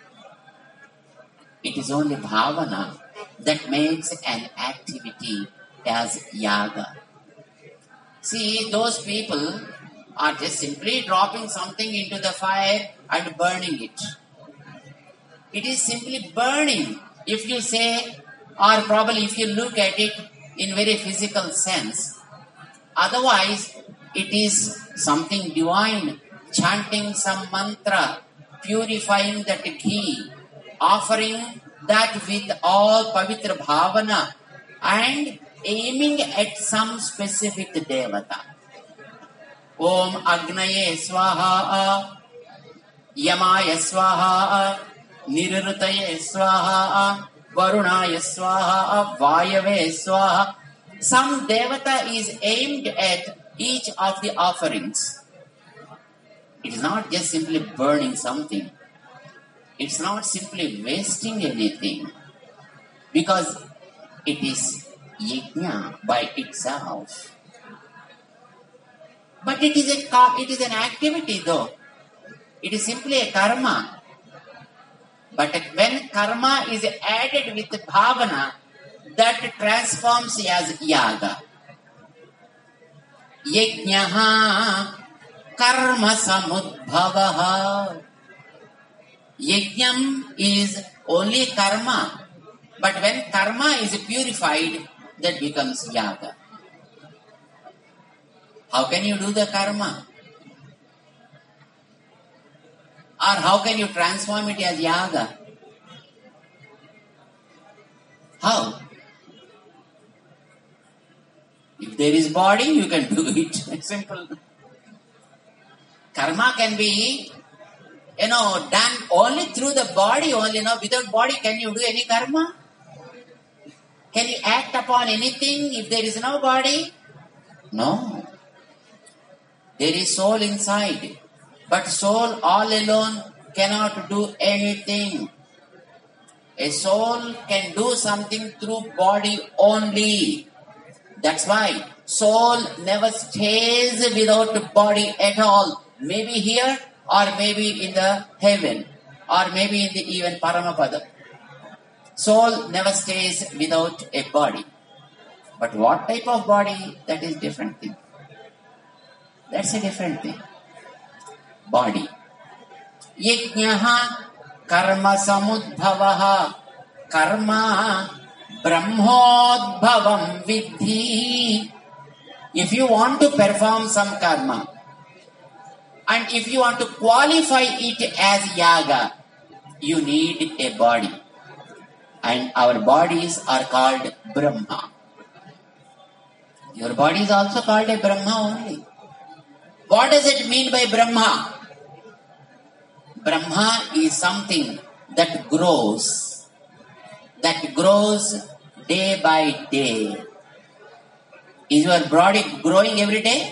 It is only bhavana that makes an activity as yaga. See, those people are just simply dropping something into the fire and burning it. It is simply burning. If you say, or probably if you look at it in very physical sense, otherwise it is something divine, chanting some mantra, purifying that ghee, offering that with all pavitra bhavana and aiming at some specific devata. Om Agnaye Swaha, Yamaya Swaha, Nirrutaye Swaha, Varunaya Swaha, Vayave Swaha. Some devata is aimed at each of the offerings. It is not just simply burning something. It's not simply wasting anything. Because it is yajna by itself. But it is an activity though. It is simply a karma. But when karma is added with bhavana, that transforms as yaga. Yajnaha karma samudbhavaha. Yajnam is only karma. But when karma is purified, that becomes yaga. How can you do the karma? Or how can you transform it as yaga? How? If there is body, you can do it. Simple. Karma can be, done only through the body only. Without body, can you do any karma? Can you act upon anything if there is no body? No. There is soul inside. But soul all alone cannot do anything. A soul can do something through body only. That's why soul never stays without body at all. Maybe here or maybe in the heaven or maybe in the even Paramapada. Soul never stays without a body. But what type of body, that is different thing. That's a different thing. Body. Yajnaha karma samudbhavaha karma brahmodbhavam vidhi. If you want to perform some karma and if you want to qualify it as yaga, you need a body. And our bodies are called Brahma. Your body is also called a Brahma only. What does it mean by Brahma? Brahma is something that grows day by day. Is your body growing every day?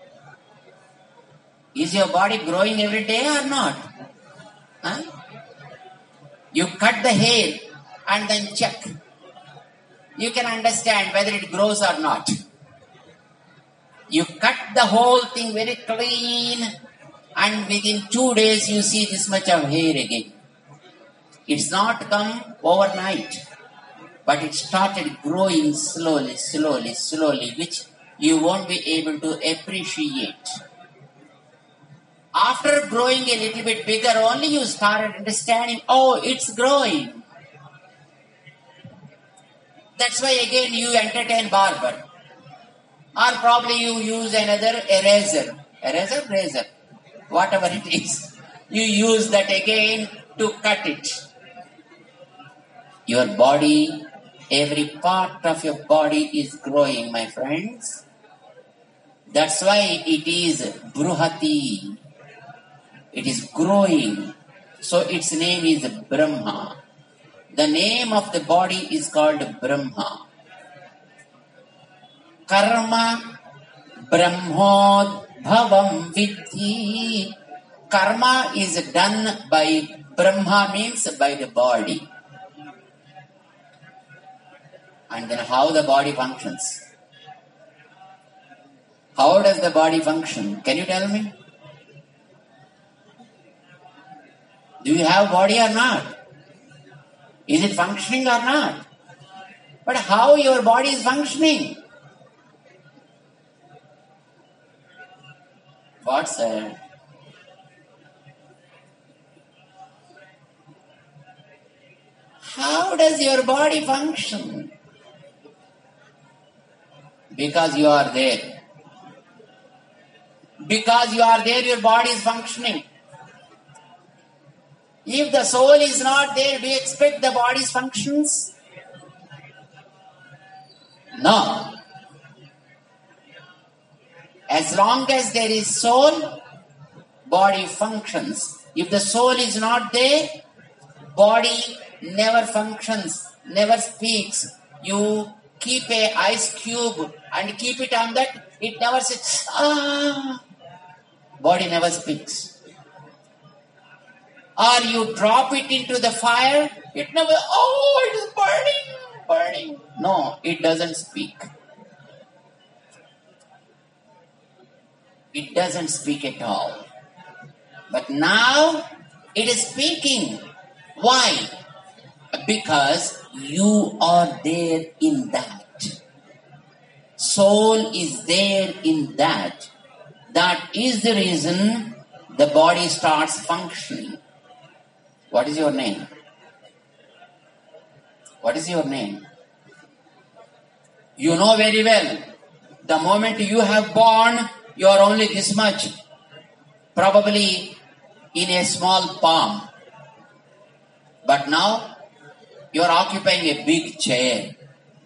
Is your body growing every day or not? Huh? You cut the hair and then check. You can understand whether it grows or not. You cut the whole thing very clean and within 2 days you see this much of hair again. It's not come overnight, but it started growing slowly, which you won't be able to appreciate. After growing a little bit bigger, only you started understanding, oh, it's growing. That's why again you entertain barber. Or probably you use another razor, whatever it is. You use that again to cut it. Your body, every part of your body is growing, my friends. That's why it is Bruhati. It is growing. So its name is Brahma. The name of the body is called Brahma. Karma Brahmodbhavam vidhi. Karma is done by Brahma, means by the body. And then how the body functions? How does the body function? Can you tell me? Do you have body or not? Is it functioning or not? But how your body is functioning? What, sir? How does your body function? Because you are there. Because you are there, your body is functioning. If the soul is not there, do you expect the body's functions? No. As long as there is soul, body functions. If the soul is not there, body never functions, never speaks. You keep a ice cube and keep it on that, it never says, body never speaks. Or you drop it into the fire, it never, it is burning. No, it doesn't speak. It doesn't speak at all. But now it is speaking. Why? Because you are there in that. Soul is there in that. That is the reason the body starts functioning. What is your name? What is your name? You know very well. The moment you have born, you are only this much. Probably in a small palm. But now you are occupying a big chair.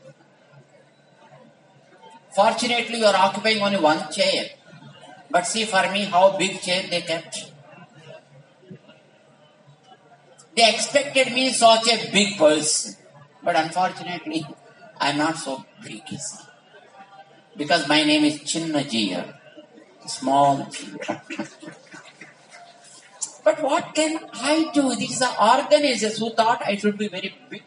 Fortunately, you are occupying only one chair. But see for me how big chair they kept. They expected me such a big person. But unfortunately, I am not so big. Because my name is Chinnajia. Small. But what can I do? These are organisms who thought I should be very big.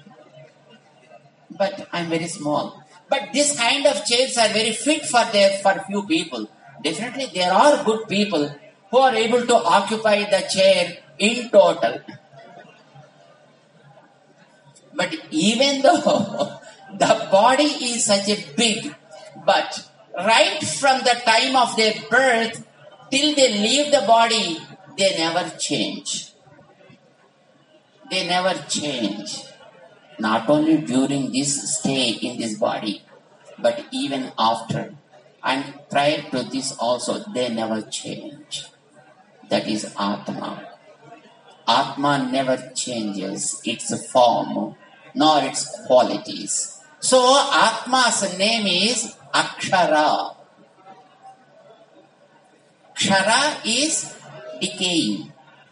But I am very small. But this kind of chairs are very fit for few people. Definitely there are good people who are able to occupy the chair in total. But even though the body is such a big, but right from the time of their birth till they leave the body, they never change. They never change. Not only during this stay in this body, but even after. And prior to this also, they never change. That is Atma. Atma never changes its form, nor its qualities. So, Atma's name is Akshara. Kshara is decaying.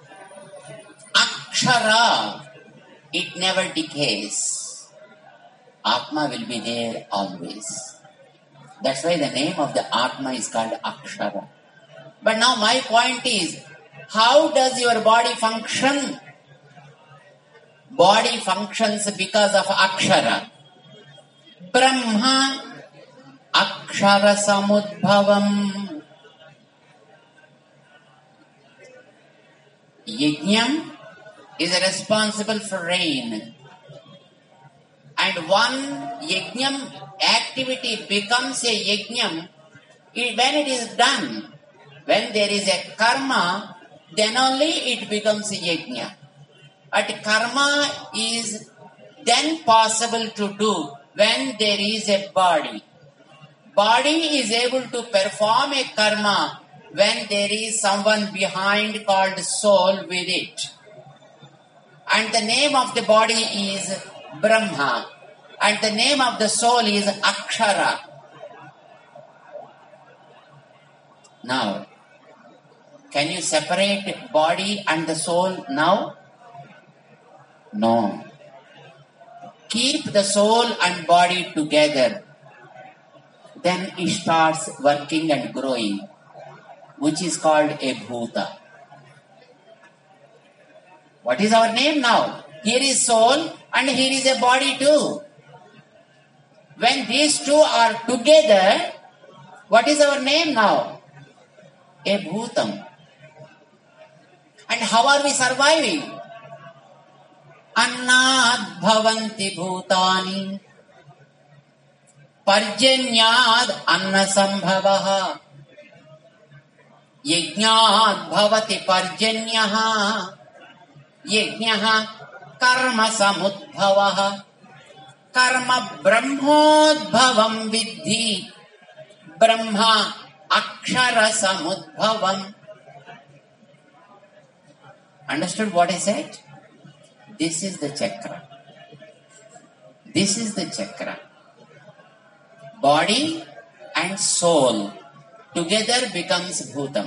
Akshara, it never decays. Atma will be there always. That's why the name of the Atma is called Akshara. But now my point is, how does your body function? Body functions because of Akshara. Brahma Akshara Samudbhavam. Yajnam is responsible for rain. And one yajnam activity becomes a yajnam when it is done. When there is a karma, then only it becomes a yajna. But karma is then possible to do when there is a body. Body is able to perform a karma when there is someone behind called soul with it. And the name of the body is Brahma. And the name of the soul is Akshara. Now, can you separate body and the soul now? No. Keep the soul and body together. Then it starts working and growing, which is called a bhuta. What is our name now? Here is soul and here is a body too. When these two are together, what is our name now? A bhutam. And how are we surviving? Annad bhavanti bhutani parjanyad anna sambhavaha yajnad bhavati parjanyaha yajnaha karma samudbhavaha karma brahmodbhavam vidhi brahma akshara samudbhavam. Understood what I said? This is the chakra. This is the chakra. Body and soul together becomes bhutam.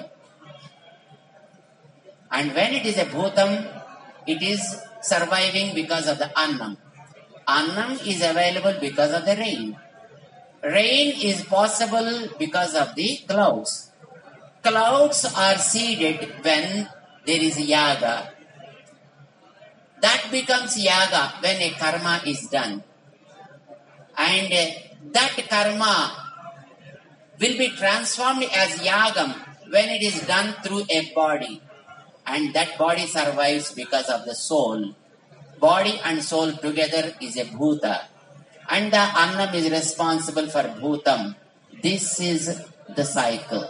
And when it is a bhutam, it is surviving because of the annam. Annam is available because of the rain. Rain is possible because of the clouds. Clouds are seeded when there is yaga. That becomes yaga when a karma is done. And that karma will be transformed as yagam when it is done through a body. And that body survives because of the soul. Body and soul together is a bhuta. And the annam is responsible for bhutam. This is the cycle.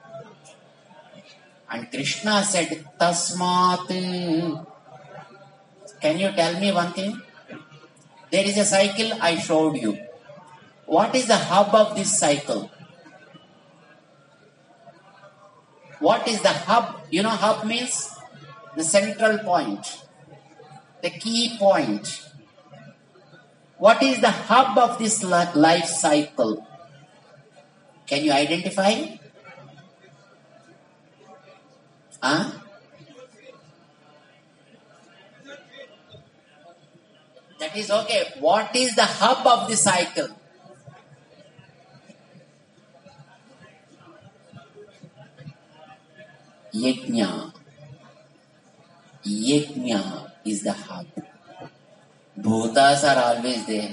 And Krishna said, Tasmat. Can you tell me one thing? There is a cycle I showed you. What is the hub of this cycle? What is the hub? You know hub means? the central point, the key point. What is the hub of this life cycle? Can you identify? Huh? That is okay. What is the hub of the cycle? Yajna. Yajna is the hub. Bhutas are always there.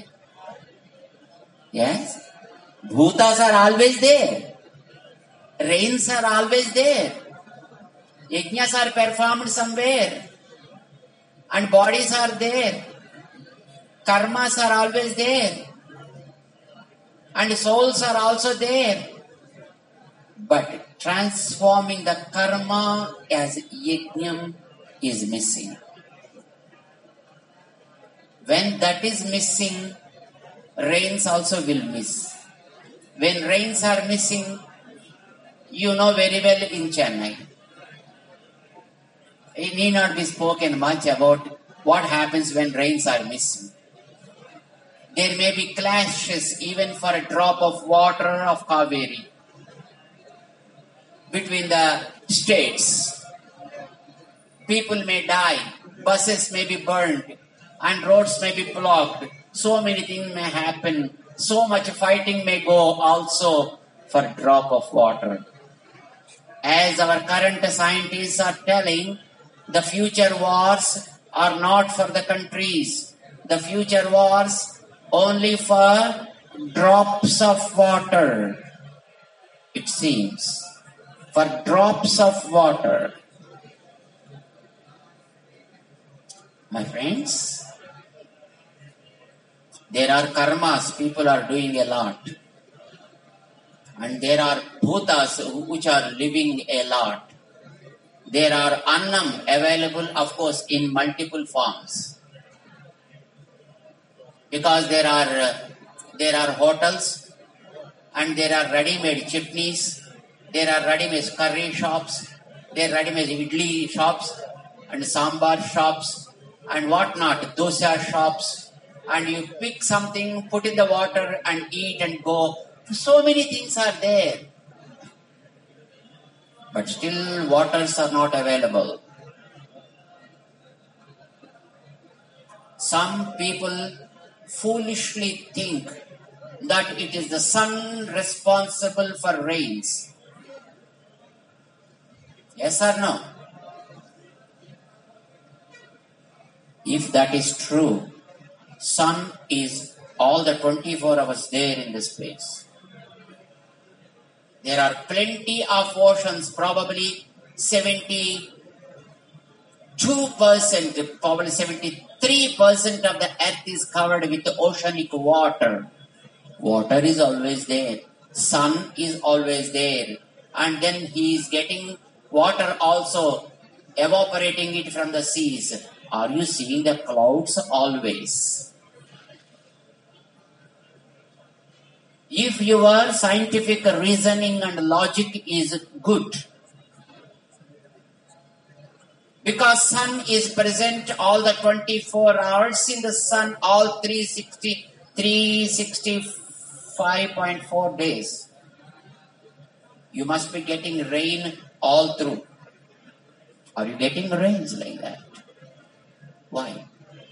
Yes? Bhutas are always there. Rains are always there. Yajnas are performed somewhere. And bodies are there. Karmas are always there. And souls are also there. But transforming the karma as yajnam is missing. When that is missing, rains also will miss. When rains are missing, you know very well in Chennai. It need not be spoken much about what happens when rains are missing. There may be clashes even for a drop of water of Kaveri between the states. People may die, buses may be burned, and roads may be blocked. So many things may happen. So much fighting may go also for a drop of water. As our current scientists are telling, the future wars are not for the countries. The future wars only for drops of water. It seems. For drops of water. My friends, there are karmas, people are doing a lot. And there are bhutas which are living a lot. There are annam available, of course, in multiple forms. Because there are hotels and there are ready-made chutneys, there are ready-made curry shops, there are ready-made idli shops and sambar shops and whatnot, dosa shops, and you pick something, put in the water and eat and go. So many things are there. But still waters are not available. Some people foolishly think that it is the sun responsible for rains. Yes or no? If that is true, sun is all the 24 hours there in the space. There are plenty of oceans, probably 72%, probably 73% of the earth is covered with oceanic water. Water is always there. Sun is always there. And then he is getting water also, evaporating it from the seas. Are you seeing the clouds always? If your scientific reasoning and logic is good, because sun is present all the 24 hours in the sun, all 365.4 days, you must be getting rain all through. Are you getting rains like that? Why?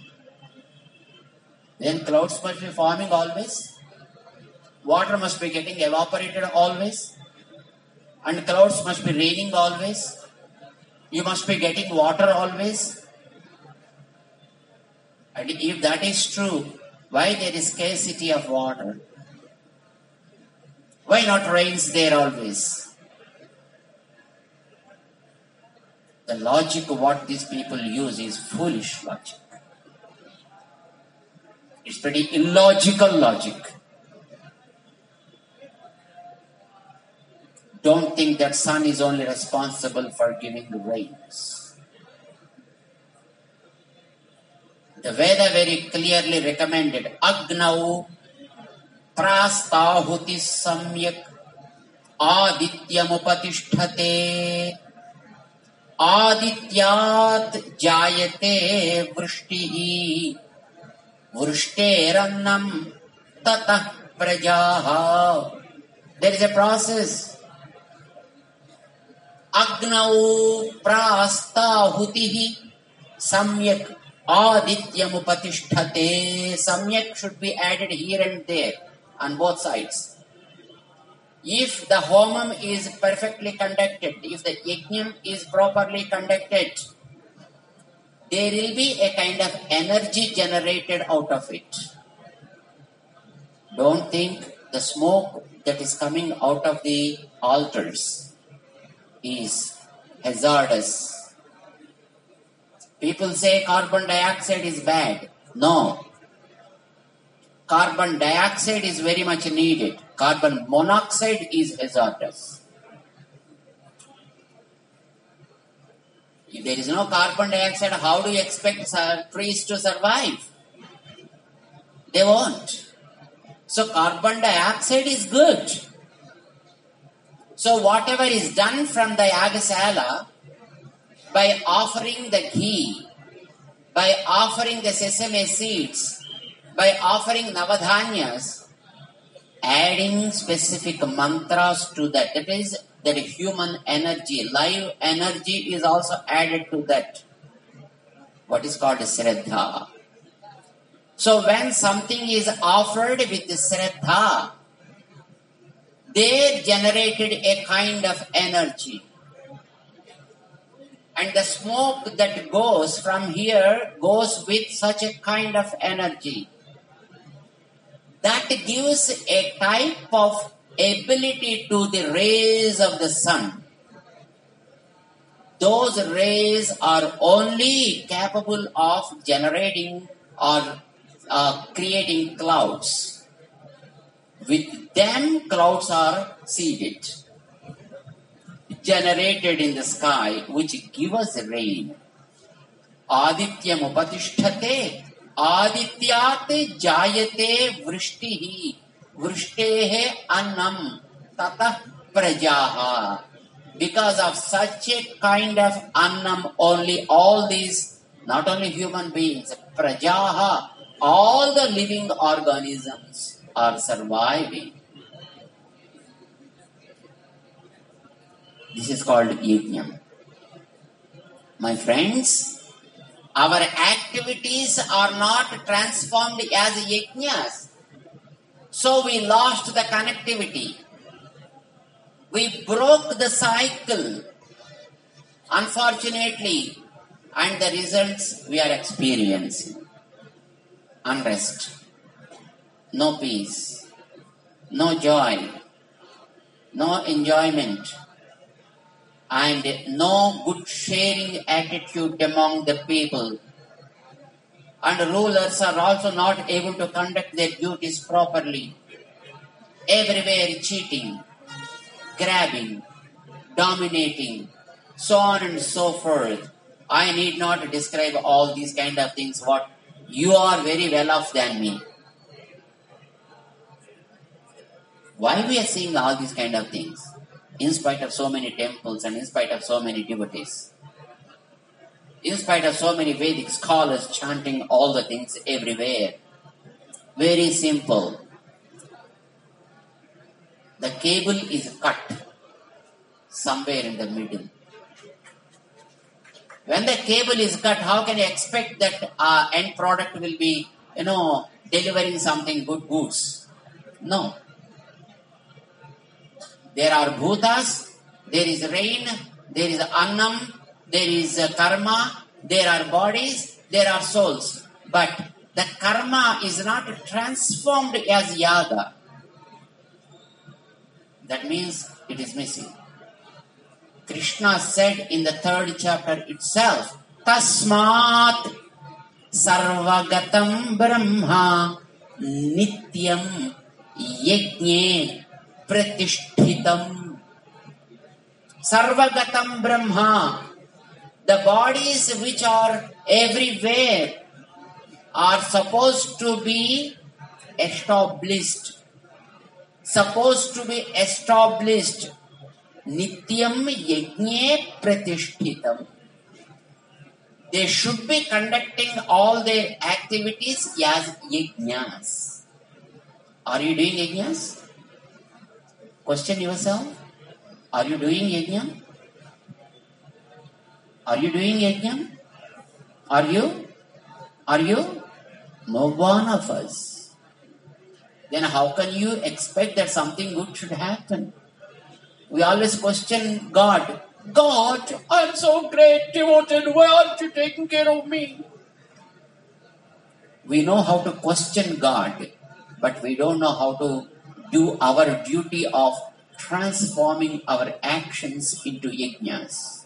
Then clouds must be forming always. Water must be getting evaporated always. And clouds must be raining always. You must be getting water always. And if that is true, why there is scarcity of water? Why not rains there always? The logic what these people use is foolish logic. It's pretty illogical logic. Don't think that sun is only responsible for giving rains. The Veda very clearly recommended Agnau prastahuti samyak adityamupatishthate. Adityat jayate vrishtihi vrishterannam tatah prajaha. There is a process. Agnau prastahutihi samyak adityamupatishthate. Samyak should be added here and there on both sides. If the homam is perfectly conducted, if the yajnam is properly conducted, there will be a kind of energy generated out of it. Don't think the smoke that is coming out of the altars is hazardous. People say carbon dioxide is bad. No. Carbon dioxide is very much needed. Carbon monoxide is hazardous. If there is no carbon dioxide, how do you expect trees to survive? They won't. So carbon dioxide is good. So whatever is done from the yagasala, by offering the ghee, by offering the sesame seeds, by offering navadhanyas, adding specific mantras to that. That is, that human energy, live energy is also added to that. What is called Shraddha. So when something is offered with Shraddha, they generated a kind of energy. And the smoke that goes from here goes with such a kind of energy. That gives a type of ability to the rays of the sun. Those rays are only capable of generating or creating clouds. With them, clouds are seeded, generated in the sky, which give us rain. Adityam upatishthate. Adityat jayate vrishtihi. Vrishtehe annam tatah prajaha. Because of such a kind of annam, only all these, not only human beings, prajaha, all the living organisms are surviving. This is called yajnam. My friends, our activities are not transformed as yajnas. So we lost the connectivity. We broke the cycle, unfortunately, and the results we are experiencing. Unrest, no peace, no joy, no enjoyment, and no good sharing attitude among the people. And rulers are also not able to conduct their duties properly. Everywhere cheating, grabbing, dominating, so on and so forth. I need not describe all these kind of things. What you are very well off than me. Why we are seeing all these kind of things? In spite of so many temples and in spite of so many devotees. In spite of so many Vedic scholars chanting all the things everywhere. Very simple. The cable is cut somewhere in the middle. When the cable is cut, how can you expect that end product will be, delivering something goods? No. There are bhutas, there is rain, there is annam, there is karma, there are bodies, there are souls. But the karma is not transformed as yaga. That means it is missing. Krishna said in the 3rd chapter itself, Tasmat sarvagatam brahma nityam yajne pratishthitam. Sarvagatam brahma. The bodies which are everywhere are supposed to be established. Nityam yajne pratishtitam. They should be conducting all their activities as yajnas. Are you doing yajnas? Question yourself. Are you doing yajna? Are you doing yajna? Are you? Are you? No one of us. Then how can you expect that something good should happen? We always question God. God, I'm so great, devoted. Why aren't you taking care of me? We know how to question God, but we don't know how to do our duty of transforming our actions into yajnas.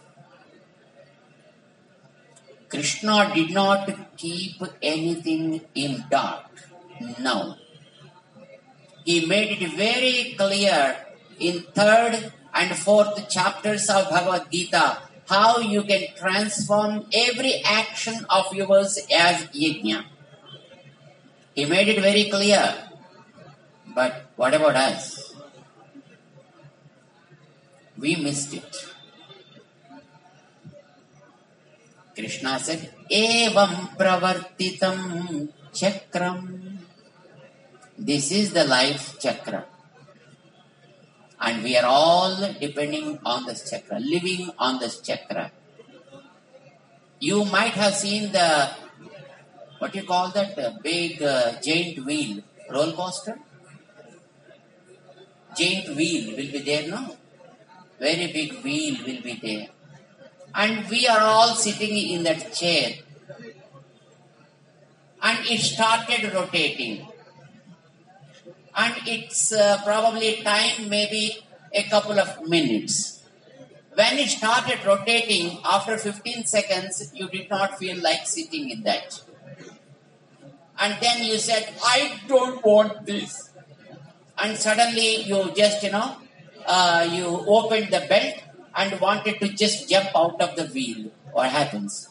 Krishna did not keep anything in dark. No. He made it very clear in 3rd and 4th chapters of Bhagavad Gita how you can transform every action of yours as yajna. He made it very clear. But what about us? We missed it. Krishna said, Evam pravartitam chakram. This is the life chakra. And we are all depending on this chakra, living on this chakra. You might have seen the, what you call that, big giant wheel, roller coaster? Giant wheel will be there, no? Very big wheel will be there. And we are all sitting in that chair. And it started rotating. And it's probably time maybe a couple of minutes. When it started rotating, after 15 seconds, you did not feel like sitting in that. And then you said, I don't want this. And suddenly you just, you opened the belt and wanted to just jump out of the wheel. What happens?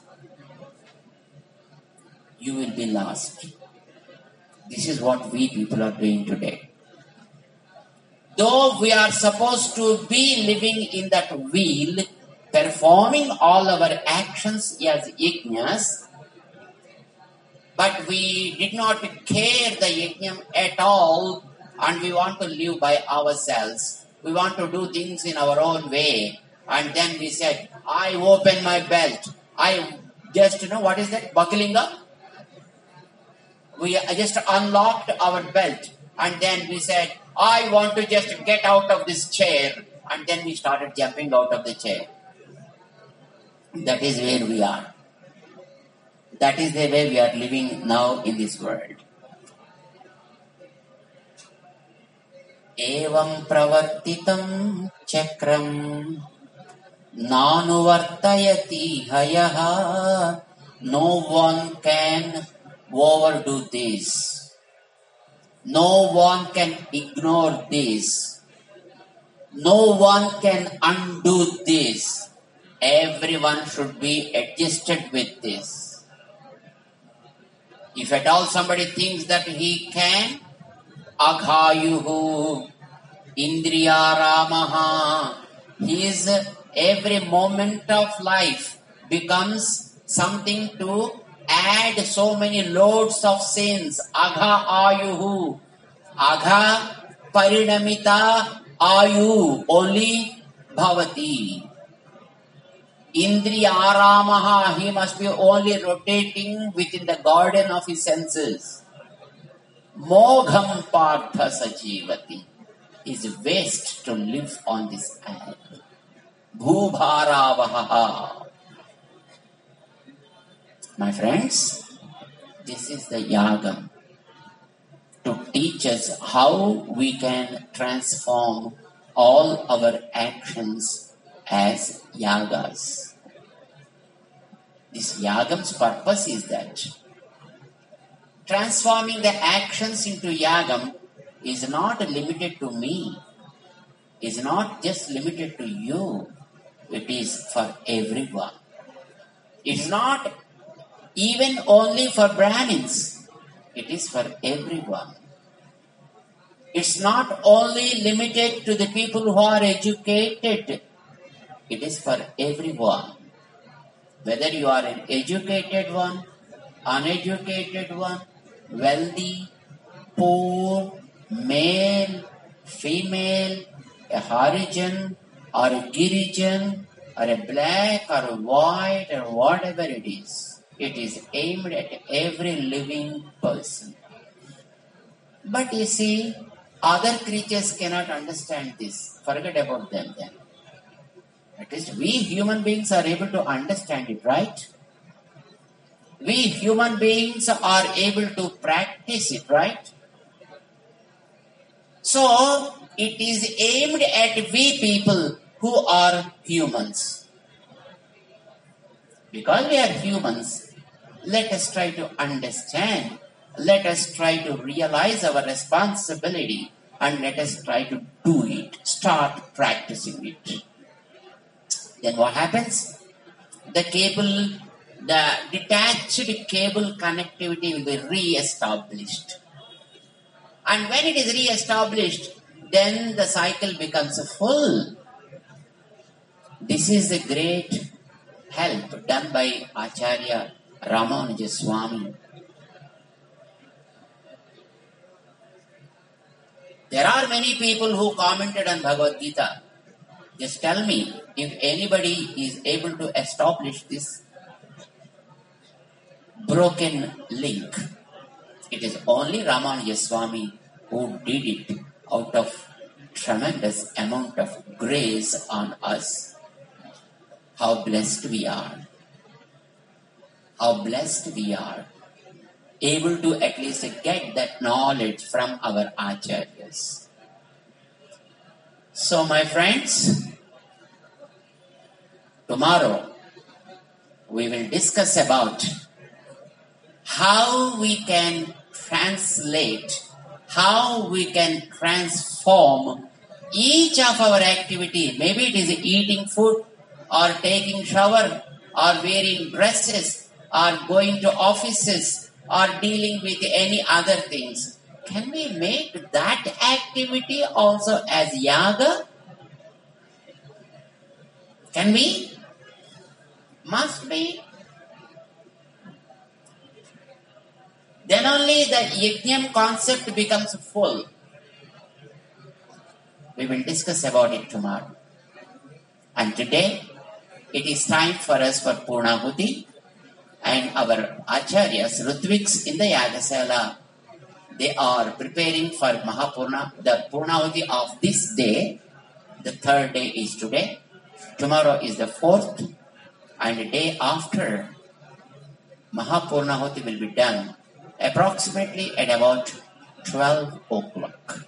You will be lost. This is what we people are doing today. Though we are supposed to be living in that wheel, performing all our actions as yajnas, but we did not care the yajna at all, and we want to live by ourselves. We want to do things in our own way. And then we said, I open my belt. I just, what is that? Buckling up? We just unlocked our belt. And then we said, I want to just get out of this chair. And then we started jumping out of the chair. That is where we are. That is the way we are living now in this world. Evam pravartitam chakram nanuvartayati hayaha. No one can overdo this. No one can ignore this. No one can undo this. Everyone should be adjusted with this. If at all somebody thinks that he can, aghayuhu indriyaramaha, his every moment of life becomes something to add so many loads of sins. Agha ayuhu. Agha parinamita ayu. Only bhavati. Indriyaramaha. He must be only rotating within the garden of his senses. Mogham partha sajivati. Is waste to live on this earth. Bhubharavaha. My friends, this is the yaga to teach us how we can transform all our actions as yagas. This yagam's purpose is that transforming the actions into yagam is not limited to me, is not just limited to you, it is for everyone. It's not even only for Brahmins, it is for everyone. It's not only limited to the people who are educated. It is for everyone. Whether you are an educated one, uneducated one, wealthy, poor, male, female, a Harijan or a Girijan or a black or a white or whatever it is aimed at every living person. But you see, other creatures cannot understand this. Forget about them then. At least we human beings are able to understand it, right? We human beings are able to practice it, right? So, it is aimed at we people who are humans. Because we are humans, let us try to understand, let us try to realize our responsibility, and let us try to do it, start practicing it. Then what happens? The detached cable connectivity will be re-established. And when it is re-established, then the cycle becomes full. This is the great help done by Acharya Ramanuja Swami. There are many people who commented on Bhagavad Gita. Just tell me if anybody is able to establish this broken link. It is only Ramanuja Swami who did it out of tremendous amount of grace on us. How blessed we are. How blessed we are. Able to at least get that knowledge from our acharyas. So my friends, tomorrow we will discuss about how we can translate, how we can transform each of our activity. Maybe it is eating food or taking shower or wearing dresses or going to offices or dealing with any other things. Can we make that activity also as yaga? Can we? Must be. Then only the yajnam concept becomes full. We will discuss about it tomorrow. And today, it is time for us for Purnahuti. And our acharyas, Ritviks in the Yagasala, they are preparing for Mahapurna, the Purnahuti of this day. The third day is today. Tomorrow is the fourth. And the day after, Mahapurnahuti will be done approximately at about 12 o'clock.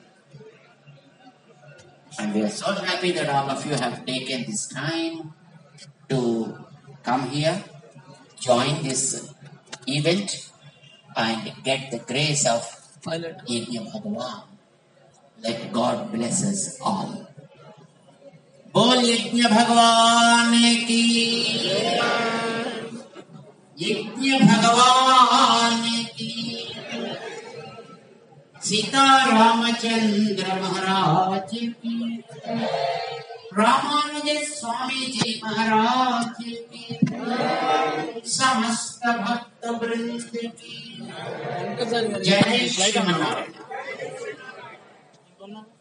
And we are so happy that all of you have taken this time to come here, join this event, and get the grace of Yajna Bhagavan. Let God bless us all. Bol Yajna Bhagavan ki, Yajna Bhagavan ki, Sita Ramachandra Maharaj ki, Ramanuja Swami Ji Maharaj ki, Samasta Bhakta Vrind ki, Jai Shri Manara.